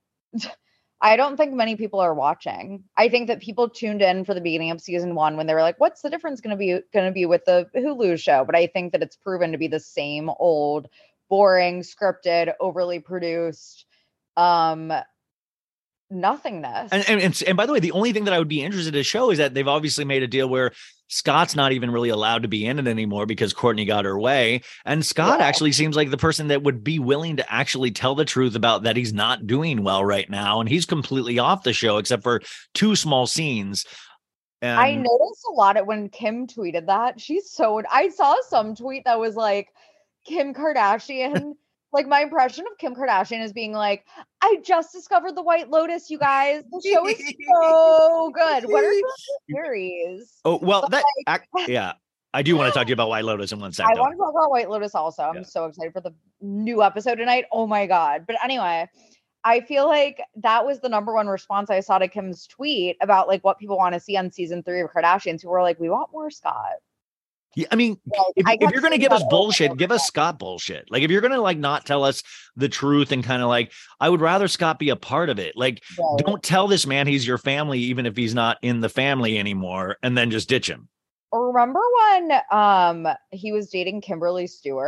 I don't think many people are watching. I think that people tuned in for the beginning of season one when they were like, what's the difference going to be going to be with the Hulu show? But I think that it's proven to be the same old, boring, scripted, overly produced, um, nothingness. And, and and and by the way, the only thing that I would be interested to show is that they've obviously made a deal where Scott's not even really allowed to be in it anymore because Courtney got her way. And Scott Yeah. actually seems like the person that would be willing to actually tell the truth about that he's not doing well right now. And he's completely off the show except for two small scenes. And I noticed a lot of when Kim tweeted that. She's so, I saw some tweet that was like, Kim Kardashian. Like my impression of Kim Kardashian is being like, I just discovered the White Lotus, you guys. The show is so good. What are your theories? Oh, well, But, that, ac- yeah, I do want to talk to you about White Lotus in one I second. want to talk about White Lotus also. I'm Yeah. so excited for the new episode tonight. Oh my God. But anyway, I feel like that was the number one response I saw to Kim's tweet about like what people want to see on season three of Kardashians, who were like, we want more Scott. Yeah, I mean, Like, if, I if kept you're going to seeing give that us over and bullshit, over give us again. Scott bullshit. Like, if you're going to like not tell us the truth and kind of like, I would rather Scott be a part of it. Like, Right. don't tell this man he's your family, even if he's not in the family anymore, and then just ditch him. Remember when um he was dating Kimberly Stewart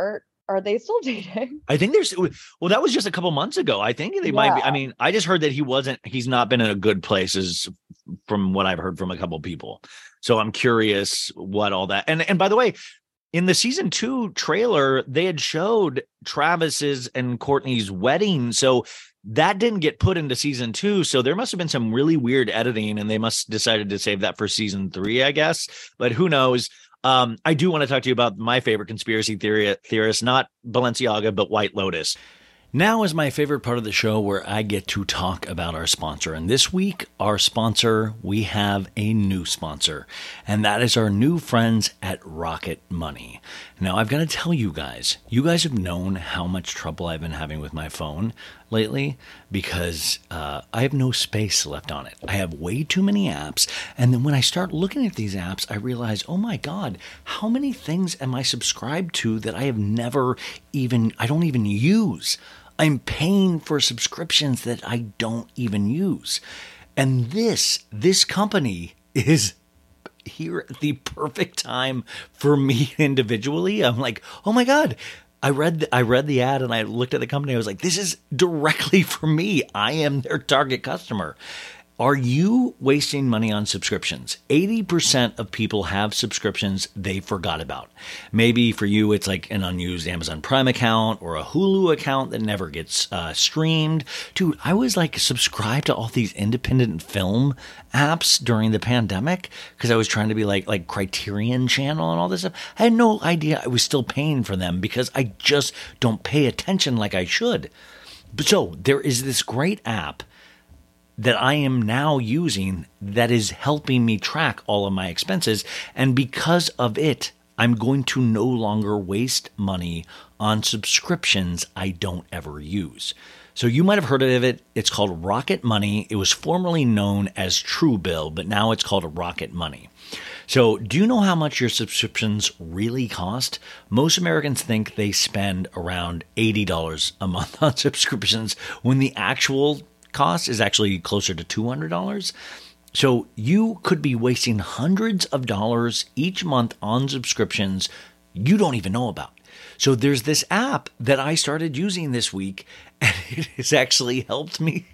Are they still dating? I think there's, well, that was just a couple months ago. I think they might be. I Yeah. mean, I just heard that he wasn't, he's not been in a good place as from what I've heard from a couple people. So I'm curious what all that, and, and by the way, in the season two trailer, they had showed Travis's and Courtney's wedding. So that didn't get put into season two. So there must have been some really weird editing and they must decided to save that for season three, I guess. But who knows? Um, I do want to talk to you about my favorite conspiracy theory theorist, not Balenciaga, but White Lotus. Now is my favorite part of the show where I get to talk about our sponsor. And this week, our sponsor, we have a new sponsor, and that is our new friends at Rocket Money. Now, I've got to tell you guys, you guys have known how much trouble I've been having with my phone lately because uh, I have no space left on it. I have way too many apps. And then when I start looking at these apps, I realize, oh my God, how many things am I subscribed to that I have never even, I don't even use? I'm paying for subscriptions that I don't even use. And this, this company is here at the perfect time for me individually. I'm like, oh my God, I read, I read the ad and I looked at the company. I was like, this is directly for me. I am their target customer. Are you wasting money on subscriptions? eighty percent of people have subscriptions they forgot about. Maybe for you, it's like an unused Amazon Prime account or a Hulu account that never gets uh, streamed. Dude, I was like subscribed to all these independent film apps during the pandemic because I was trying to be like, like Criterion Channel and all this stuff. I had no idea I was still paying for them because I just don't pay attention like I should. But so there is this great app that I am now using that is helping me track all of my expenses. And because of it, I'm going to no longer waste money on subscriptions I don't ever use. So you might have heard of it. It's called Rocket Money. It was formerly known as Truebill, but now it's called Rocket Money. So do you know how much your subscriptions really cost? Most Americans think they spend around eighty dollars a month on subscriptions when the actual cost is actually closer to two hundred dollars. So you could be wasting hundreds of dollars each month on subscriptions you don't even know about. So there's this app that I started using this week, and it has actually helped me.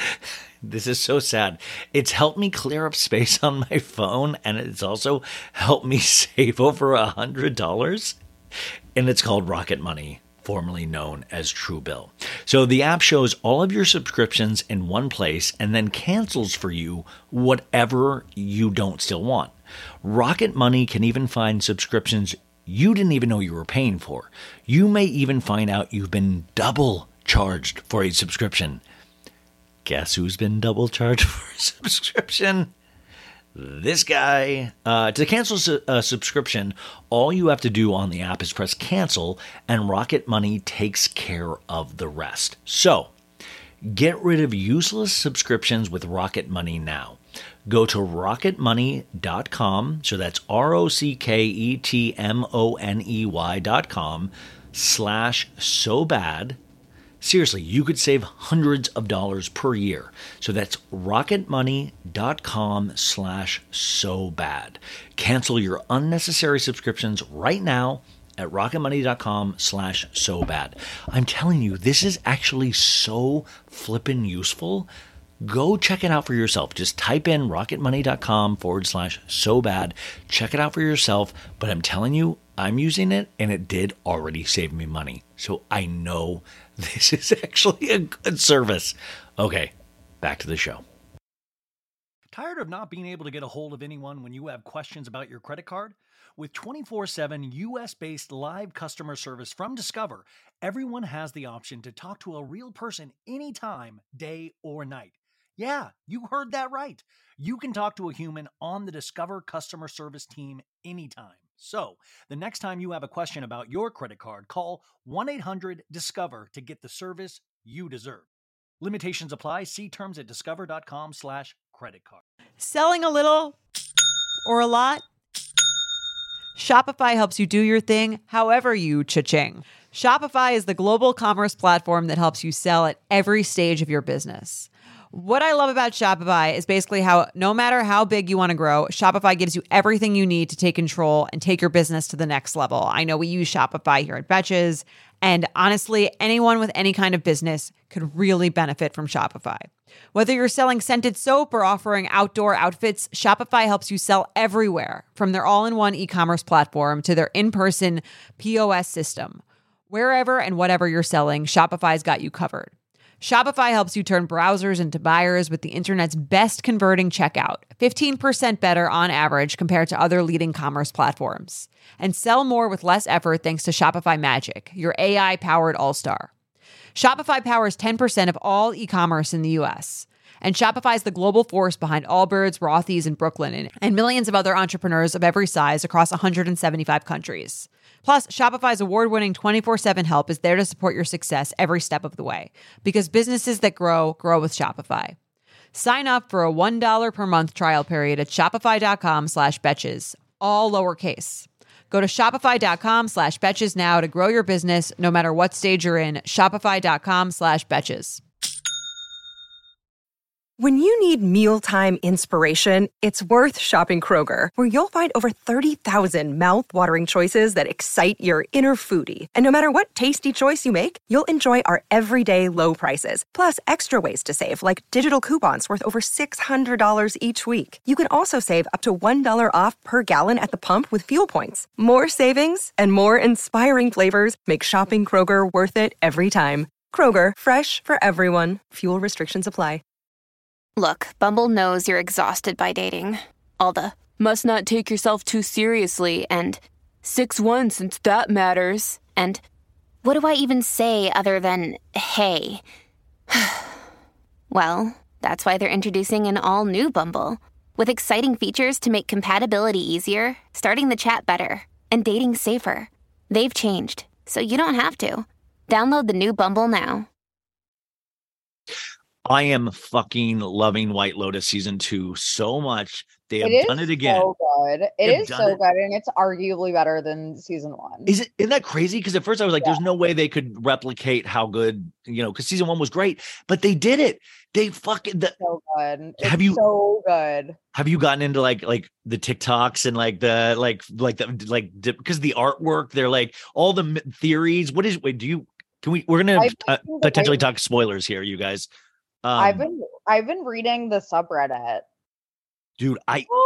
This is so sad. It's helped me clear up space on my phone, and it's also helped me save over a hundred dollars. And it's called Rocket Money, formerly known as Truebill. So the app shows all of your subscriptions in one place and then cancels for you whatever you don't still want. Rocket Money can even find subscriptions you didn't even know you were paying for. You may even find out you've been double charged for a subscription. Guess who's been double charged for a subscription? This guy. Uh, to cancel su- a subscription, all you have to do on the app is press cancel, and Rocket Money takes care of the rest. So, get rid of useless subscriptions with Rocket Money now. Go to rocket money dot com, so that's R O C K E T M O N E Y dot com, slash so bad. Seriously, you could save hundreds of dollars per year. So that's rocket money dot com slash so bad. Cancel your unnecessary subscriptions right now at rocket money dot com slash so bad. I'm telling you, this is actually so flippin' useful. Go check it out for yourself. Just type in rocket money dot com forward slash so bad. Check it out for yourself. But I'm telling you, I'm using it and it did already save me money. So I know this is actually a good service. Okay, back to the show. Tired of not being able to get a hold of anyone when you have questions about your credit card? With twenty-four seven U S-based live customer service from Discover, everyone has the option to talk to a real person anytime, day or night. Yeah, you heard that right. You can talk to a human on the Discover customer service team anytime. So, the next time you have a question about your credit card, call one eight hundred discover to get the service you deserve. Limitations apply. See terms at discover.com slash credit card. Selling a little or a lot? Shopify helps you do your thing however you cha-ching. Shopify is the global commerce platform that helps you sell at every stage of your business. What I love about Shopify is basically how no matter how big you want to grow, Shopify gives you everything you need to take control and take your business to the next level. I know we use Shopify here at Betches, And honestly, anyone with any kind of business could really benefit from Shopify. Whether you're selling scented soap or offering outdoor outfits, Shopify helps you sell everywhere, from their all-in-one e-commerce platform to their in-person P O S system. Wherever and whatever you're selling, Shopify's got you covered. Shopify helps you turn browsers into buyers with the internet's best converting checkout, fifteen percent better on average compared to other leading commerce platforms. And sell more with less effort thanks to Shopify Magic, your A I-powered all-star. Shopify powers ten percent of all e-commerce in the U S. And Shopify is the global force behind Allbirds, Rothy's, and Brooklinen, and millions of other entrepreneurs of every size across one hundred seventy-five countries. Plus, Shopify's award-winning twenty-four seven help is there to support your success every step of the way. Because businesses that grow, grow with Shopify. Sign up for a one dollar per month trial period at shopify.com slash betches, all lowercase. Go to shopify.com slash betches now to grow your business no matter what stage you're in. Shopify.com slash betches. When you need mealtime inspiration, it's worth shopping Kroger, where you'll find over thirty thousand mouth-watering choices that excite your inner foodie. And no matter what tasty choice you make, you'll enjoy our everyday low prices, plus extra ways to save, like digital coupons worth over six hundred dollars each week. You can also save up to one dollar off per gallon at the pump with fuel points. More savings and more inspiring flavors make shopping Kroger worth it every time. Kroger, fresh for everyone. Fuel restrictions apply. Look, Bumble knows you're exhausted by dating. All the must not take yourself too seriously and six one since that matters. And what do I even say other than hey? Well, that's why they're introducing an all-new Bumble with exciting features to make compatibility easier, starting the chat better, and dating safer. They've changed, so you don't have to. Download the new Bumble now. I am fucking loving White Lotus season two so much. They have It done is it again. so good. It They've is done so it. good, and it's arguably better than season one. Is it isn't that crazy? Because at first I was like, Yeah. there's no way they could replicate how good, you know, because season one was great, but they did it. They fucking the, So good. It's Have you- so good. have you gotten into like like the TikToks and like the like like the like because the artwork, they're like all the m- theories. What is wait, do you can we we're gonna I've uh, seen the potentially way- talk spoilers here, you guys. Um, I've been I've been reading the subreddit. dude, I so-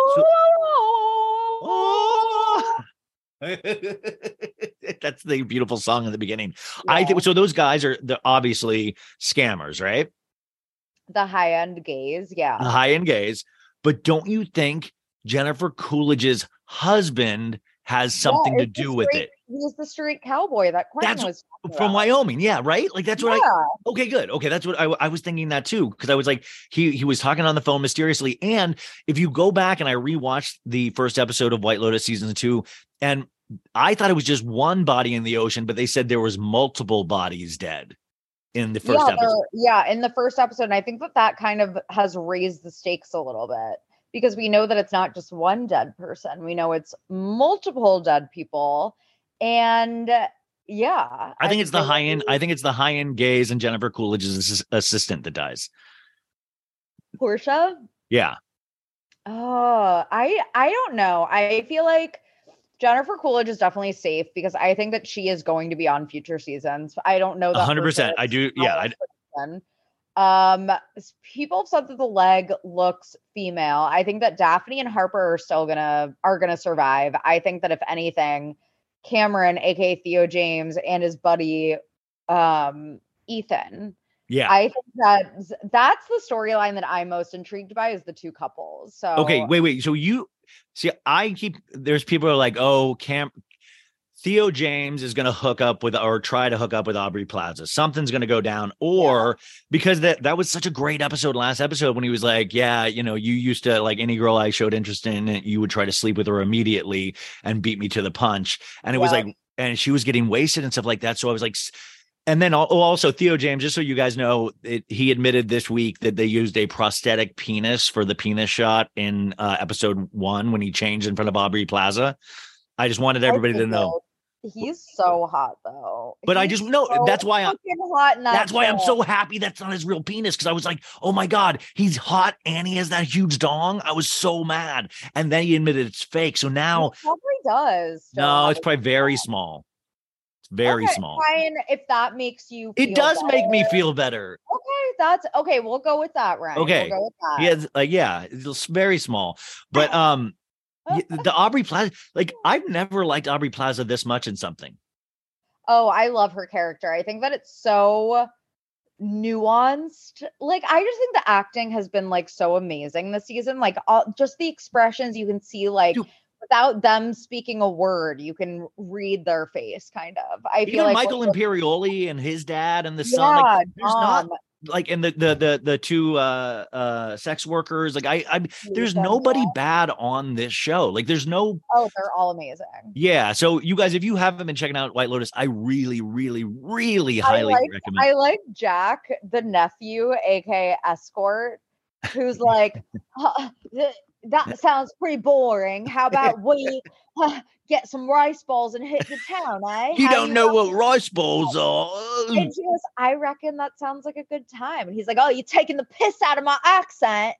that's the beautiful song in the beginning. I Yeah. think so. Those guys are the obviously scammers, right? The high end gays, yeah. The high end gays. But don't you think Jennifer Coolidge's husband has something Yeah, to it's the do with straight- it? He's the street cowboy that Quinn That's was talking From about. Wyoming, yeah, right? Like that's what I. Yeah. Okay, good. Okay, that's what I, I was thinking that too, because I was like, he he was talking on the phone mysteriously. And if you go back and I rewatched the first episode of White Lotus season two, and I thought it was just one body in the ocean, but they said there was multiple bodies dead in the first yeah, episode. there- yeah, in the first episode. And I think that that kind of has raised the stakes a little bit because we know that it's not just one dead person. We know it's multiple dead people. And uh, yeah, I think it's the feel high like end. I think it's the high end gays and Jennifer Coolidge's assis- assistant that dies. Portia. Yeah, Oh, I I don't know. I feel like Jennifer Coolidge is definitely safe because I think that she is going to be on future seasons. I don't know that a hundred for percent. sure. I do. It's Yeah, not I, a prediction. Um, s- people have said that the leg looks female. I think that Daphne and Harper are still gonna are gonna survive. I think that if anything, Cameron, aka Theo James, and his buddy, um, Ethan. yeah. I think that that's the storyline that I'm most intrigued by is the two couples. So Okay, wait, wait. So you see, I keep there's people who are like, oh, Cam Theo James is going to hook up with or try to hook up with Aubrey Plaza. Something's going to go down, or because that that was such a great episode last episode when he was like, yeah, you know, you used to like any girl I showed interest in, you would try to sleep with her immediately and beat me to the punch, and it was Yeah. like, and she was getting wasted and stuff like that. So I was like. s- And then al- oh, also Theo James, just so you guys know, it, he admitted this week that they used a prosthetic penis for the penis shot in uh, episode one when he changed in front of Aubrey Plaza. I just wanted everybody to know. He's so hot though. But I He's just know so that's why I, fucking hot in that that's why I'm show. so happy that's not his real penis, because I was like, oh my god, he's hot and he has that huge dong. I was so mad, and then he admitted it's fake. So now, He probably does. still no, have it's a probably very dong. small. It's very Okay, small. Ryan, if that makes you It feel does make me better. feel better. Okay, that's okay. We'll go with that, Ryan. Okay. We'll go with that. He has, like, yeah, it's very small. But um, y- the Aubrey Plaza, like, I've never liked Aubrey Plaza this much in something. Oh, I love her character. I think that it's so nuanced. Like, I just think the acting has been like so amazing this season. Like, all just the expressions you can see, like Dude. without them speaking a word, you can read their face, kind of. I feel Even like Michael what- Imperioli and his dad and the son, yeah, like, there's not Dom, like, and the the the the two uh uh sex workers, like, I I there's Lisa, nobody yeah. bad on this show. Like, there's no Oh, they're all amazing. yeah. So you guys, if you haven't been checking out White Lotus, I really, really, really highly I like, recommend. I like Jack, the nephew, aka Escort, who's like, "Huh, th- that sounds pretty boring. How about we uh, get some rice balls and hit the town, eh? You How don't do know want what rice balls are. And she goes, I reckon that sounds like a good time. And he's like, oh, you're taking the piss out of my accent.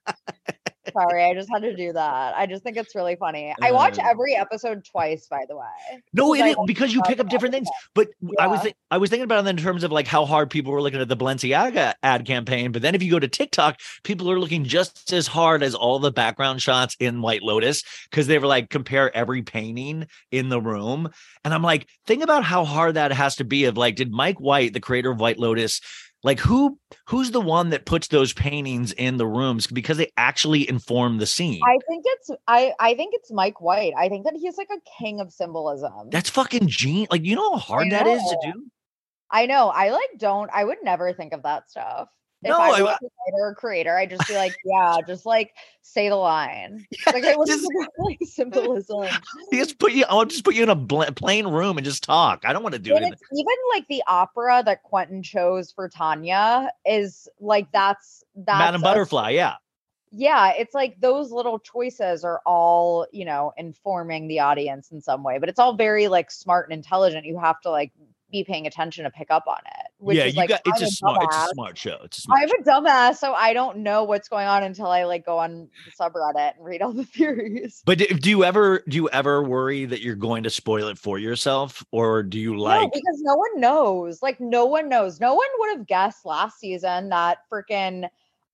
Sorry, I just had to do that. I just think it's really funny. I watch Uh, every episode twice, by the way. No, it Because I is like because you love pick up different things. But w- I was Yeah. think, I was thinking about it in terms of like how hard people were looking at the Balenciaga ad campaign. But then if you go to TikTok, people are looking just as hard as all the background shots in White Lotus because they were like compare every painting in the room. And I'm like, think about how hard that has to be. Of like, did Mike White, the creator of White Lotus, like who who's the one that puts those paintings in the rooms because they actually inform the scene? I think it's I I think it's Mike White. I think that he's like a king of symbolism. That's fucking genius. Like, you know how hard I that is to know. do? I know. I like don't I would never think of that stuff. If No, I I- were like a writer or creator, I'd just be like, yeah, just like say the line. Like I wouldn't just- think of like symbolism. Just put you. I'll just put you in a bl- plain room and just talk. I don't want to do And anything. it's even like the opera that Quentin chose for Tanya is like that's that's Madam a- Butterfly, yeah. yeah, it's like those little choices are all, you know, informing the audience in some way, but it's all very like smart and intelligent. You have to like be paying attention to pick up on it. Which Yeah, is you like got. It's I'm a smart. It's a dumbass. smart show. It's a smart. I'm show. a dumbass, so I don't know what's going on until I like go on the subreddit and read all the theories. But do, do you ever do you ever worry that you're going to spoil it for yourself, or do you No, like? because no one knows. Like no one knows. No one would have guessed last season that freaking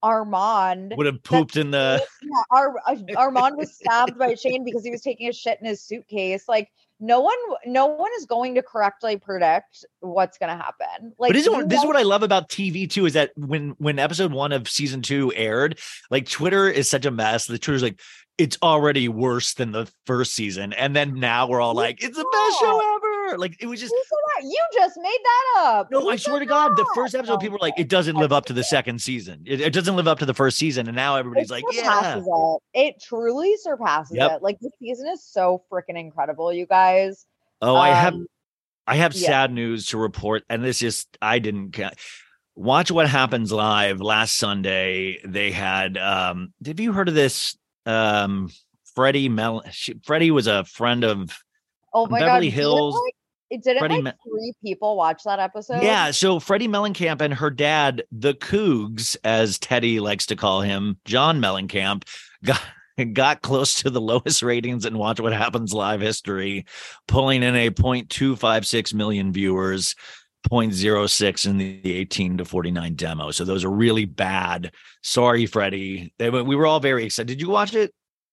Armand Would have pooped in the. yeah, Ar- uh, Armand was stabbed by Shane because he was taking a shit in his suitcase. Like no one, no one is going to correctly predict what's going to happen. Like But isn't you what- this is guys- what I love about T V too, is that when when episode one of season two aired, like Twitter is such a mess. The Twitter's like, it's already worse than the first season, and then now we're all like, it's the best show ever. Like it was just. You said that- you just made that up. No, Who I said swear to God, the that? first episode, Oh, people were like, okay. it doesn't live up to the second season. It, it doesn't live up to the first season. And now everybody's It like, yeah. surpasses it. It truly surpasses Yep. it. Like the season is so freaking incredible, you guys. Oh, I have Um, I have yeah. sad news to report. And this is I didn't ca- watch What Happens Live last Sunday. They had um have you heard of this? Um Freddie Mel she, Freddie was a friend of Oh my Beverly god, Hills, Didn't, like, it didn't Freddie like Me- three people watch that episode. Yeah, so Freddie Mellencamp and her dad, the Cougs, as Teddy likes to call him, John Mellencamp, got got close to the lowest ratings in Watch What Happens Live history, pulling in a zero point two five six million viewers, zero point zero six in the eighteen to forty-nine demo. So those are really bad. Sorry, Freddie. They, we were all very excited. Did you watch it?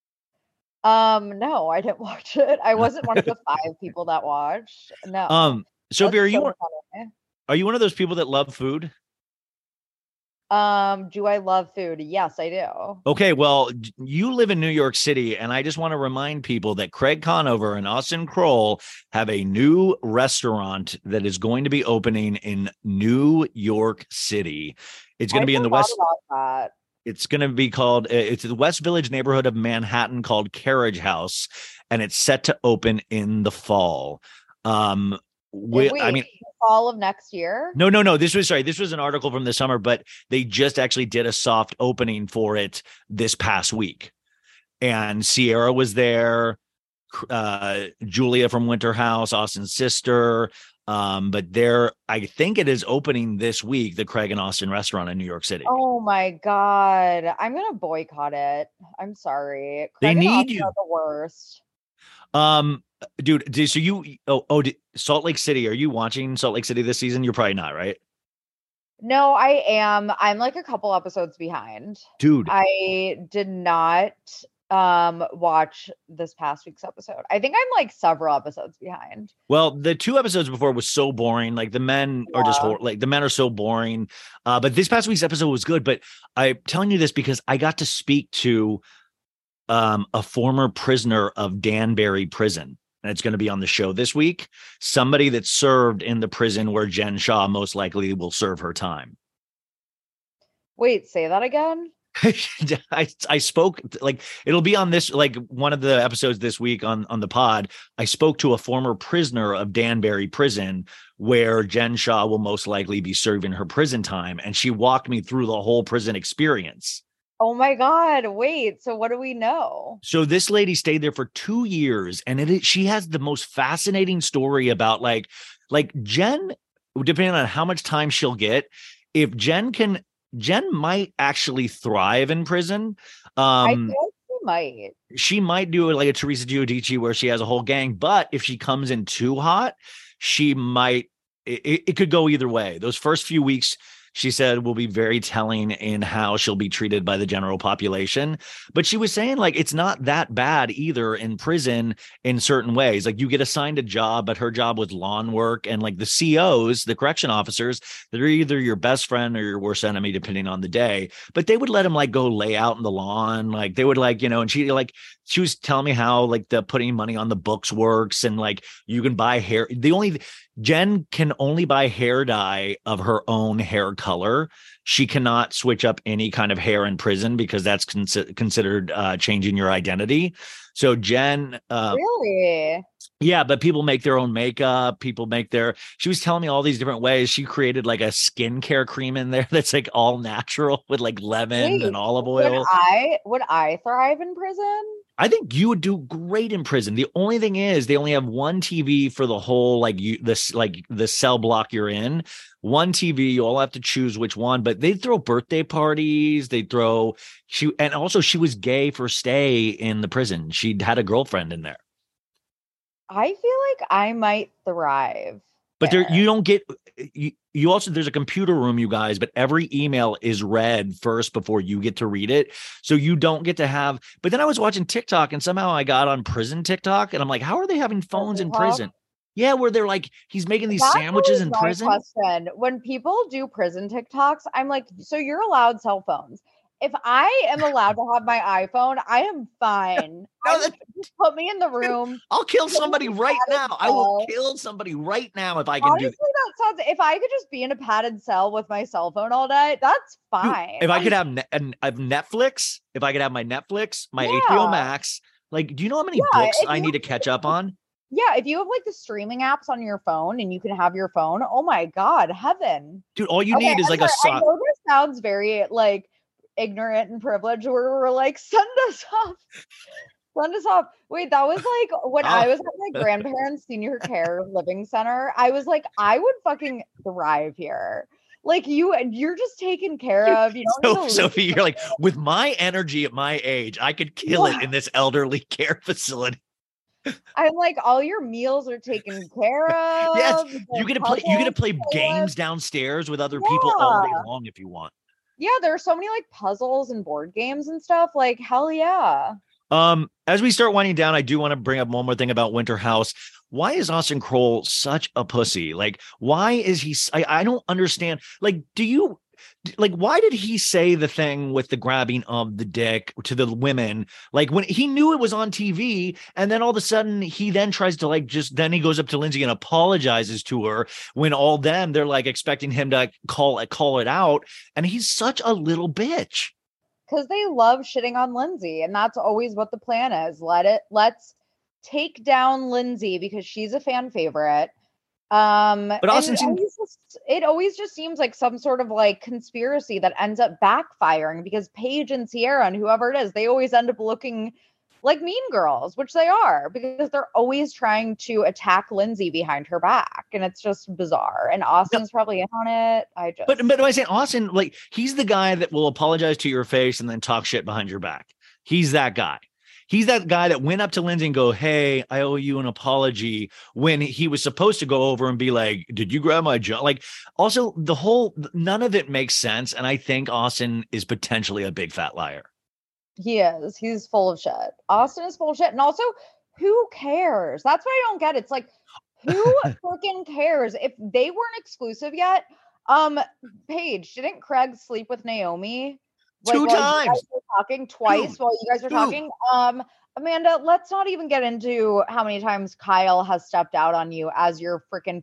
Um, no, I didn't watch it. I wasn't one of the five people that watched. No. Um, Sophie, That's are you so one- funny. are you one of those people that love food? Um, do I love food? Yes, I do. Okay, well, d- you live in New York City, and I just want to remind people that Craig Conover and Austin Kroll have a new restaurant that is going to be opening in New York City. It's going I to be in the forgot West. about that. It's going to be called. uh, It's the West Village neighborhood of Manhattan called Carriage House, and it's set to open in the fall. Um, we, Wait, I mean, fall of next year? no, no, no. This was sorry. This was an article from the summer, but they just actually did a soft opening for it this past week. And Sierra was there, uh, Julia from Winter House, Austin's sister. Um, but there, I think it is opening this week, the Craig and Austin restaurant in New York City. Oh my god. I'm gonna boycott it. I'm sorry. They Craig and need Austin you. are the worst. Um, dude. Did, so you, oh, oh, did, Salt Lake City. Are you watching Salt Lake City this season? You're probably not, right? No, I am. I'm like a couple episodes behind. Dude. I did not um watch this past week's episode. I think I'm like several episodes behind. Well, the two episodes before was so boring. Like the men are just Yeah. hor- like the men are so boring. Uh, but this past week's episode was good. But I'm telling you this because I got to speak to um a former prisoner of Danbury Prison. And it's going to be on the show this week. Somebody that served in the prison where Jen Shaw most likely will serve her time. Wait, say that again? I I spoke like it'll be on this like one of the episodes this week on on the pod. I spoke to a former prisoner of Danbury Prison where Jen Shaw will most likely be serving her prison time, and she walked me through the whole prison experience. Oh my God. Wait, so what do we know? So this lady stayed there for two years, and it is, she has the most fascinating story about like like Jen, depending on how much time she'll get, if Jen can. Jen might actually thrive in prison. I Um, feel like we might. she might do it like a Teresa Giudice where she has a whole gang, but if she comes in too hot, she might, it, it could go either way. Those first few weeks, she said, will be very telling in how she'll be treated by the general population. But she was saying like, it's not that bad either in prison in certain ways. Like you get assigned a job, but her job was lawn work, and like the C Os, the correction officers, they're either your best friend or your worst enemy, depending on the day. But they would let him like go lay out in the lawn. Like they would like, you know, and she like, she was telling me how like the putting money on the books works, and like you can buy hair. The only Jen can only buy hair dye of her own hair color. She cannot switch up any kind of hair in prison because that's consi- considered uh, changing your identity. So Jen, uh, Really? yeah, but people make their own makeup. People make their, she was telling me all these different ways. She created like a skincare cream in there that's like all natural with like lemon Wait, and olive would oil. I would I thrive in prison? I think you would do great in prison. The only thing is they only have one T V for the whole, like you, this, like the cell block you're in. One T V, you all have to choose which one, but they throw birthday parties. They throw, she, and also she was gay for stay in the prison. She'd had a girlfriend in there. I feel like I might thrive. But there, you don't get, you, you also, there's a computer room, you guys, but every email is read first before you get to read it. So you don't get to have, but then I was watching TikTok and somehow I got on prison TikTok and I'm like, how are they having phones in prison? Yeah, where they're like, he's making these That's sandwiches always in my prison. question. When people do prison TikToks, I'm like, so you're allowed cell phones. If I am allowed to have my iPhone, I am fine. I would- just put me in the room. I'll kill put me somebody in a right padded now. I will cell. kill somebody right now if I can Honestly, do that sounds. If I could just be in a padded cell with my cell phone all day, that's Dude, fine. if I could have ne- an- of Netflix, if I could have my Netflix, my H B O Yeah. Max, like, do you know how many Yeah, books if I you need to have- catch up on? Yeah, if you have like the streaming apps on your phone and you can have your phone, oh my God, heaven. Dude, all you Okay, need is I'm like a sorry, I sock. know this sounds very like ignorant and privileged where we're like, send us off. Send us off. Wait, that was like when I Oh. was at my grandparents' senior care living center. I was like, I would fucking thrive here. Like you, you're just taken care of. You don't So, need to Sophie, leave. you're like, with my energy at my age, I could kill Yeah. it in this elderly care facility. I'm like, all your meals are taken care of. Yes, the you get to play. You get to puzzles play are games with. downstairs with other people all day Yeah. long if you want. Yeah, there are so many like puzzles and board games and stuff. Like, hell yeah. Um, as we start winding down, I do want to bring up one more thing about Winter House. Why is Austin Kroll such a pussy? Like, why is he? s- I, I don't understand. Like, do you? Like, why did he say the thing with the grabbing of the dick to the women? Like, when he knew it was on T V, and then all of a sudden he then tries to like just then he goes up to Lindsay and apologizes to her when all them they're like expecting him to like, call it call it out, and he's such a little bitch. Because they love shitting on Lindsay, and that's always what the plan is. Let it let's take down Lindsay because she's a fan favorite. Um But and Austin it seemed- always, just, it always just seems like some sort of like conspiracy that ends up backfiring because Paige and Sierra and whoever it is, they always end up looking like mean girls, which they are, because they're always trying to attack Lindsay behind her back. And it's just bizarre. And Austin's probably in on it. I just But but I say Austin, like he's the guy that will apologize to your face and then talk shit behind your back. He's that guy. He's that guy that went up to Lindsay and go, hey, I owe you an apology, when he was supposed to go over and be like, did you grab my jaw? Like, also, the whole, none of it makes sense. And I think Austin is potentially a big fat liar. He is. He's full of shit. Austin is full of shit. And also, who cares? That's what I don't get. It's like, who freaking cares? If they weren't exclusive yet, um, Paige, didn't Craig sleep with Naomi? Like, Two while times. You guys were talking twice Two. while you guys were Two. talking. Um, Amanda, let's not even get into how many times Kyle has stepped out on you as your freaking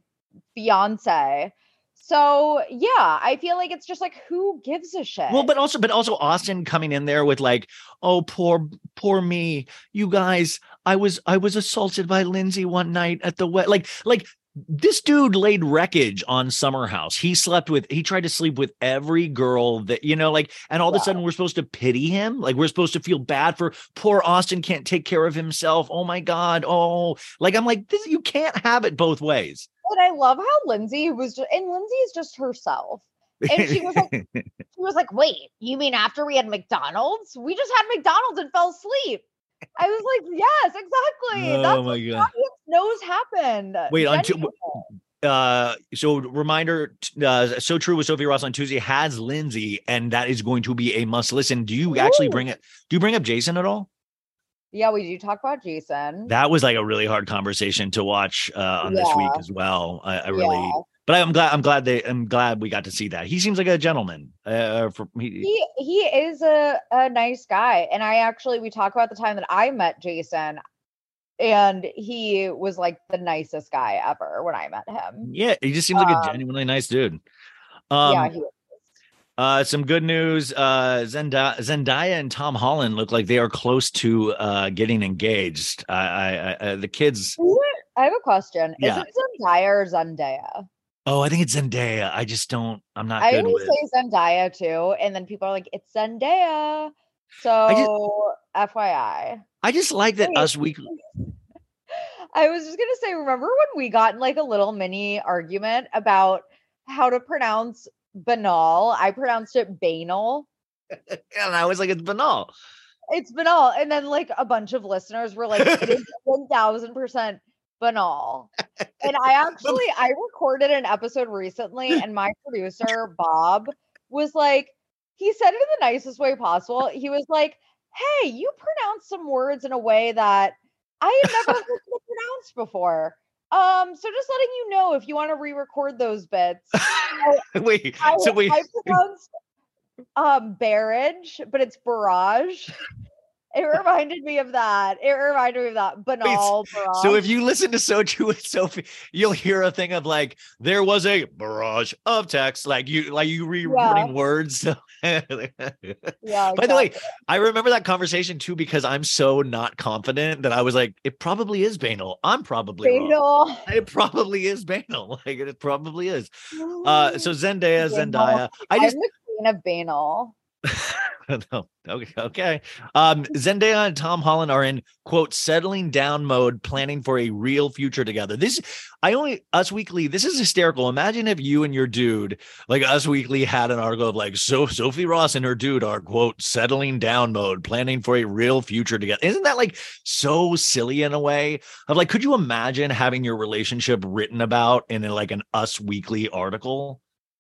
fiance. So yeah, I feel like it's just like, who gives a shit? Well, but also, but also Austin coming in there with like, oh, poor, poor me. You guys, I was, I was assaulted by Lindsay one night at the wet. Like, like this dude laid wreckage on Summer House. He slept with, he tried to sleep with every girl that, you know, like, and all of a sudden we're supposed to pity him. Like, we're supposed to feel bad for poor Austin can't take care of himself. Oh my God. Oh, like, I'm like, this, you can't have it both ways. But I love how Lindsay was just, and Lindsay is just herself. And she was like, she was like, wait, you mean after we had McDonald's? We just had McDonald's and fell asleep. I was like, yes, exactly. Oh That's my what the God. audience knows happened. Wait, on Tu- Genuinely. uh, so reminder, uh, So True with Sophie Ross on Tuesday has Lindsay, and that is going to be a must listen. Do you actually Ooh. bring it? Do you bring up Jason at all? Yeah, we do talk about Jason. That was like a really hard conversation to watch uh, on this week Yeah. as well. I, I really, Yeah. but I'm glad. I'm glad they. I'm glad we got to see that. He seems like a gentleman. Uh, for he, he he is a, a nice guy. And I actually, we talk about the time that I met Jason, and he was like the nicest guy ever when I met him. yeah, he just seems like a Um, genuinely nice dude. Um, yeah, he is. Uh, some good news. Uh, Zendaya, Zendaya and Tom Holland look like they are close to uh, getting engaged. I, I, I uh, the kids. I have a question. Yeah. Is it Zendaya or Zendaya? Oh, I think it's Zendaya. I just don't. I'm not I good always with. say Zendaya too, and then people are like, "It's Zendaya." So, F Y I. I just like that Wait. Us Weekly. I was just gonna say, remember when we got in like a little mini argument about how to pronounce banal? I pronounced it banal. And I was like, it's banal. It's banal, and then like a bunch of listeners were like, "It is one thousand percent banal." And I actually I recorded an episode recently, and my producer Bob was like, he said it in the nicest way possible. He was like, "Hey, you pronounce some words in a way that I had never heard them pronounced before. Um, so just letting you know if you want to re-record those bits." I, Wait, I, so wait. I pronounced um barrage, but it's barrage. It reminded me of that. It reminded me of that. Banal. So barrage. if you listen to So True with Sophie, you'll hear a thing of like, there was a barrage of text, like you, like you re-recording Yeah. words. Yeah, By the way, exactly. I remember that conversation too, because I'm so not confident that I was like, it probably is banal. I'm probably wrong. Banal. It probably is banal. Like it probably is. Uh, so Zendaya, Banal. Zendaya. I just I'm the queen of banal. no. Okay. Okay. Um, Zendaya and Tom Holland are in quote settling down mode, planning for a real future together. This, I only Us Weekly. This is hysterical. Imagine if you and your dude, like Us Weekly, had an article of like, so Sophie Ross and her dude are quote settling down mode, planning for a real future together. Isn't that like so silly in a way? Of like, could you imagine having your relationship written about in a, like an Us Weekly article?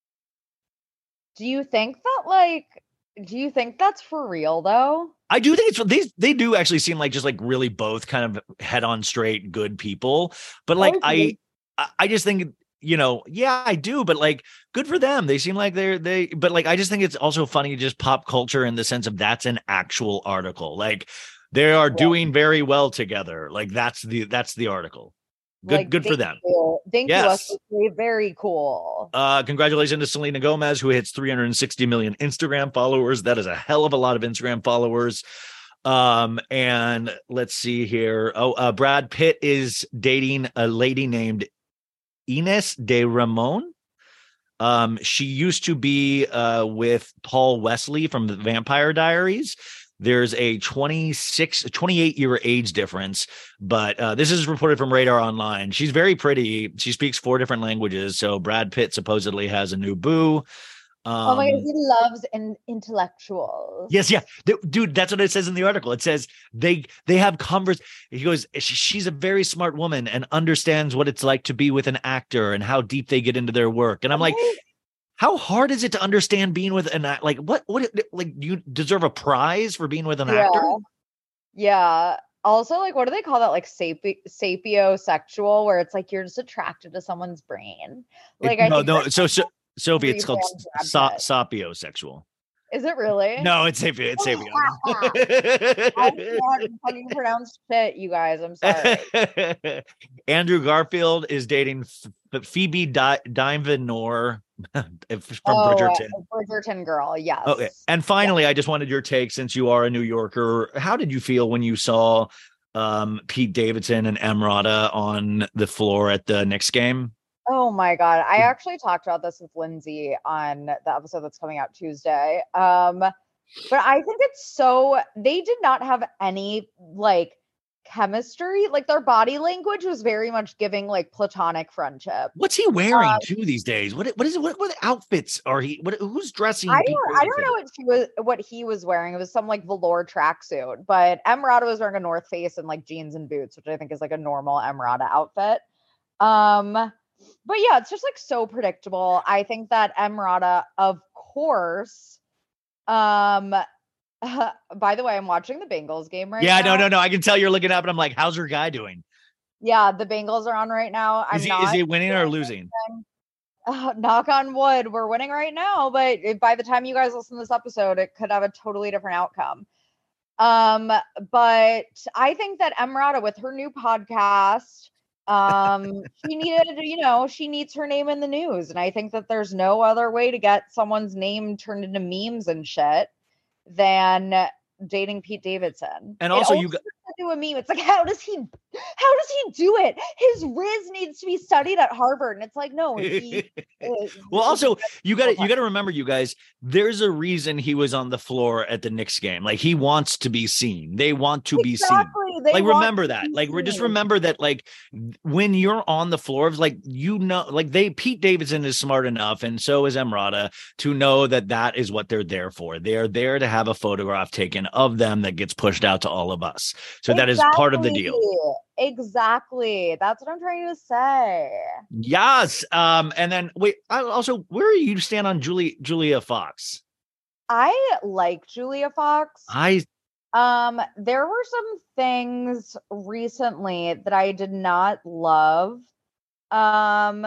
Do you think that like do you think that's for real though? I do think it's they they do actually seem like just like really both kind of head on straight good people, but like I I I just think, you know, yeah, I do, but like good for them. They seem like they're they but like I just think it's also funny, just pop culture in the sense of that's an actual article. Like they are doing very well together. Like that's the that's the article. Good Like, good for thank them. you. Thank Yes. you. Us Weekly. Very cool. Uh, congratulations to Selena Gomez, who hits three hundred sixty million Instagram followers. That is a hell of a lot of Instagram followers. Um, and let's see here. Oh, uh, Brad Pitt is dating a lady named Ines de Ramon. Um, she used to be uh, with Paul Wesley from the Vampire Diaries. There's a twenty-six, twenty-eight year age difference, but uh, this is reported from Radar Online. She's very pretty. She speaks four different languages. So Brad Pitt supposedly has a new boo. Oh my god, Um, he loves in intellectuals. Yes, yeah, Th- dude. That's what it says in the article. It says they they have converse. He goes, "Sh- she's a very smart woman and understands what it's like to be with an actor and how deep they get into their work." And I'm like, Right? how hard is it to understand being with an act? Like, what what like do you deserve a prize for being with an Yeah. actor? Yeah. Also, like, what do they call that? Like sapi- sapiosexual, where it's like you're just attracted to someone's brain. It- Like, I no, think no. that's So, so Sophie, it's called rebrand Brad sa- Pitt. sapiosexual. Is it really? No, it's sapio. It's sapio. I can't fucking pronounce shit, you guys. I'm sorry. Andrew Garfield is dating F- Phoebe Di- Dynevor from Oh, Bridgerton. uh, Bridgerton girl. Yes. Okay. And finally, I just wanted your take, since you are a New Yorker. How did you feel when you saw um, Pete Davidson and Emrata on the floor at the Knicks game? Oh my God. I actually talked about this with Lindsay on the episode that's coming out Tuesday. Um, but I think it's so, they did not have any like chemistry. Like their body language was very much giving like platonic friendship. What's he wearing Um, too these days? What what is it? What, what outfits are he? What who's dressing? I Pete don't, I don't Davidson? know what she was, what he was wearing. It was some like velour tracksuit, but Emrata was wearing a North Face and like jeans and boots, which I think is like a normal Emrata outfit. Um, but yeah, it's just like so predictable. I think that Emrata, of course, um, by the way, I'm watching the Bengals game right Yeah, now. no, no, no. I can tell you're looking up, and I'm like, how's your guy doing? Yeah, the Bengals are on right now. I'm Is he not. is he winning or losing? Uh, knock on wood, we're winning right now, but if by the time you guys listen to this episode, it could have a totally different outcome. Um, but I think that Emrata, with her new podcast, um, she needed, you know, she needs her name in the news, and I think that there's no other way to get someone's name turned into memes and shit than dating Pete Davidson. And It also, you almost got- turns into a meme. It's like, how does he, how does he do it? His Riz needs to be studied at Harvard, and it's like, no, he. is- Well, also, you got to you got to remember, you guys. There's a reason he was on the floor at the Knicks game. Like, he wants to be seen. They want to be seen. Exactly. They Like, want remember to that. be Like, re- just seen. remember that. Like, when you're on the floor, it's like, you know, like they Pete Davidson is smart enough, and so is Emrata, to know that that is what they're there for. They're there to have a photograph taken of them that gets pushed out to all of us. So that is part of the deal. Exactly. That's what I'm trying to say. Yes. Um. And then wait. I also, where are you stand on Julie Julia Fox? I like Julia Fox. I Um, there were some things recently that I did not love. Um,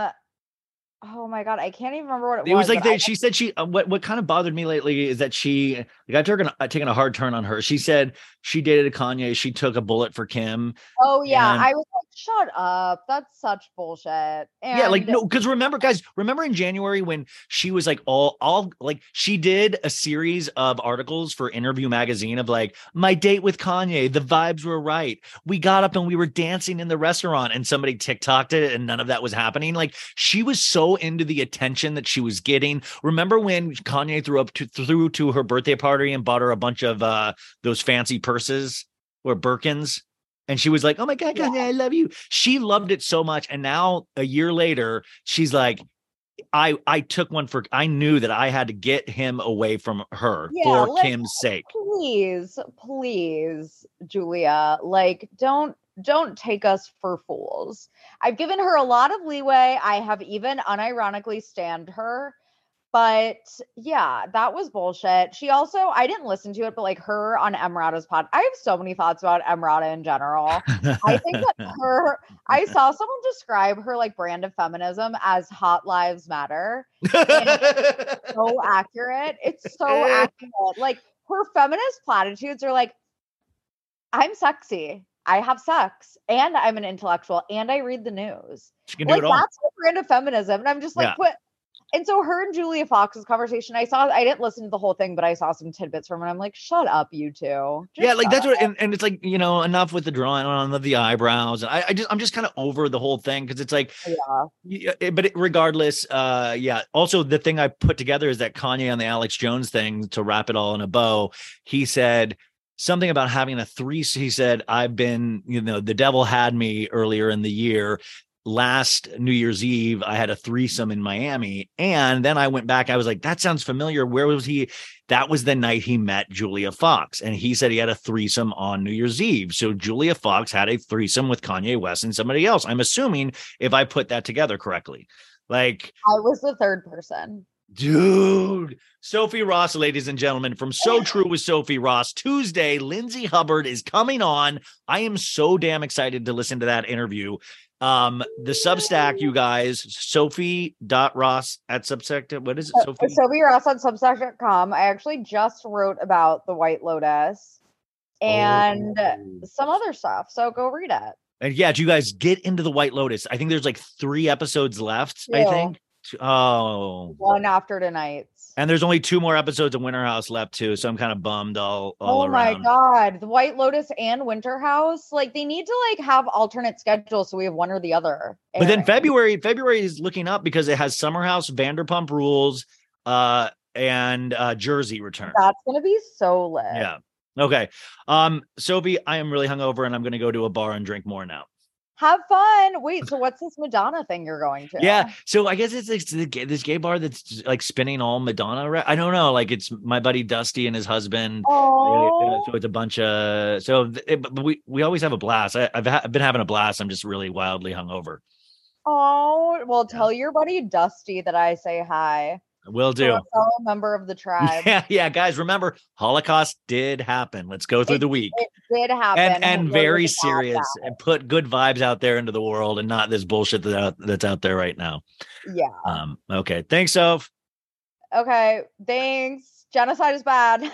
oh my God, I can't even remember what it, It was like but they, I- she said she uh, what what kind of bothered me lately is that she like I took an, I taken a hard turn on her. She said she dated Kanye. She took a bullet for Kim. oh yeah, and- I was like, shut up. That's such bullshit. And Yeah, like no, because remember, guys, remember in January when she was like all all like she did a series of articles for Interview Magazine of like my date with Kanye. The vibes were right. We got up and we were dancing in the restaurant, and somebody TikToked it, and none of that was happening. Like she was so into the attention that she was getting. Remember when Kanye threw up to threw to her birthday party and bought her a bunch of uh those fancy purses or Birkins? And she was like, oh my God, Kanye, I love you. She loved it so much. And now a year later, she's like, I I took one for, I knew that I had to get him away from her Yeah, for like, Kim's sake. please, please, Julia, like don't don't take us for fools. I've given her a lot of leeway. I have even unironically stand her. But yeah, that was bullshit. She also, I didn't listen to it, but like her on Emrata's pod. I have so many thoughts about Emrata in general. I think that her, I saw someone describe her like brand of feminism as hot lives matter. So accurate. It's so accurate. Like her feminist platitudes are like, I'm sexy, I have sex, and I'm an intellectual, and I read the news. She can do Like it all. that's the brand of feminism. And I'm just like, Yeah. what? And so her and Julia Fox's conversation, I saw, I didn't listen to the whole thing, but I saw some tidbits from it. I'm like, shut up, you two. Just Yeah, like shut that's what, up. and, and it's like, you know, enough with the drawing on of the eyebrows. And I, I just, I'm just kind of over the whole thing because it's like, Yeah. yeah, it- but it, regardless, uh, yeah. Also, the thing I put together is that Kanye on the Alex Jones thing, to wrap it all in a bow, he said something about having a three. He said, I've been, you know, the devil had me earlier in the year. last New Year's Eve, I had a threesome in Miami. And then I went back. I was like, that sounds familiar. Where was he? That was the night he met Julia Fox. And he said he had a threesome on New Year's Eve. So Julia Fox had a threesome with Kanye West and somebody else. I'm assuming if I put that together correctly. Like, I was the third person. Dude, Sophie Ross, ladies and gentlemen, from So True with Sophie Ross. Tuesday, Lindsay Hubbard is coming on. I am so damn excited to listen to that interview. Um, the Substack, you guys, Sophie.Ross at Substack. What is it? Sophie? Sophie Ross on Substack dot com. I actually just wrote about the White Lotus and Oh. some other stuff. So go read it. And yeah, do you guys get into the White Lotus? I think there's like three episodes left, I Two. think. Oh, One after tonight's. and there's only two more episodes of Winter House left too, so I'm kind of bummed all, all Oh my around. god, the White Lotus and Winter House, like they need to like have alternate schedules so we have one or the other. But then airing. February, February is looking up because it has Summer House, Vanderpump Rules, uh, and uh, Jersey return. That's gonna be so lit. Yeah. Okay. Um, Sophie, I am really hungover and I'm going to go to a bar and drink more now. Have fun. Wait, so what's this Madonna thing you're going to? Yeah. So I guess it's, it's the gay- this gay bar that's like spinning all Madonna. Re- I don't know. Like it's my buddy Dusty and his husband. Oh, So it's a bunch of, so th- it, but we, we always have a blast. I, I've, ha- I've been having a blast. I'm just really wildly hungover. oh, well, tell your buddy Dusty that I say hi. Will To do. a fellow member of the tribe. Yeah. Yeah. Guys, remember Holocaust did happen. Let's go through It- the week. It did happen. and and He'll go very with the bad serious guy. and put good vibes out there into the world and not this bullshit that out, that's out there right now. Yeah. Um, okay. Thanks, Soph. Okay. Thanks. Genocide is bad.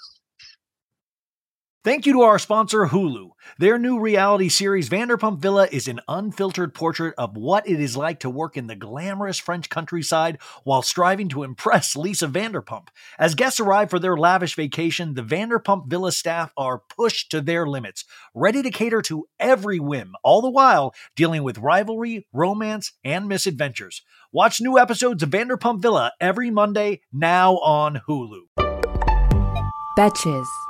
Thank you to our sponsor, Hulu. Their new reality series, Vanderpump Villa, is an unfiltered portrait of what it is like to work in the glamorous French countryside while striving to impress Lisa Vanderpump. As guests arrive for their lavish vacation, the Vanderpump Villa staff are pushed to their limits, ready to cater to every whim, all the while dealing with rivalry, romance, and misadventures. Watch new episodes of Vanderpump Villa every Monday, now on Hulu. Betches.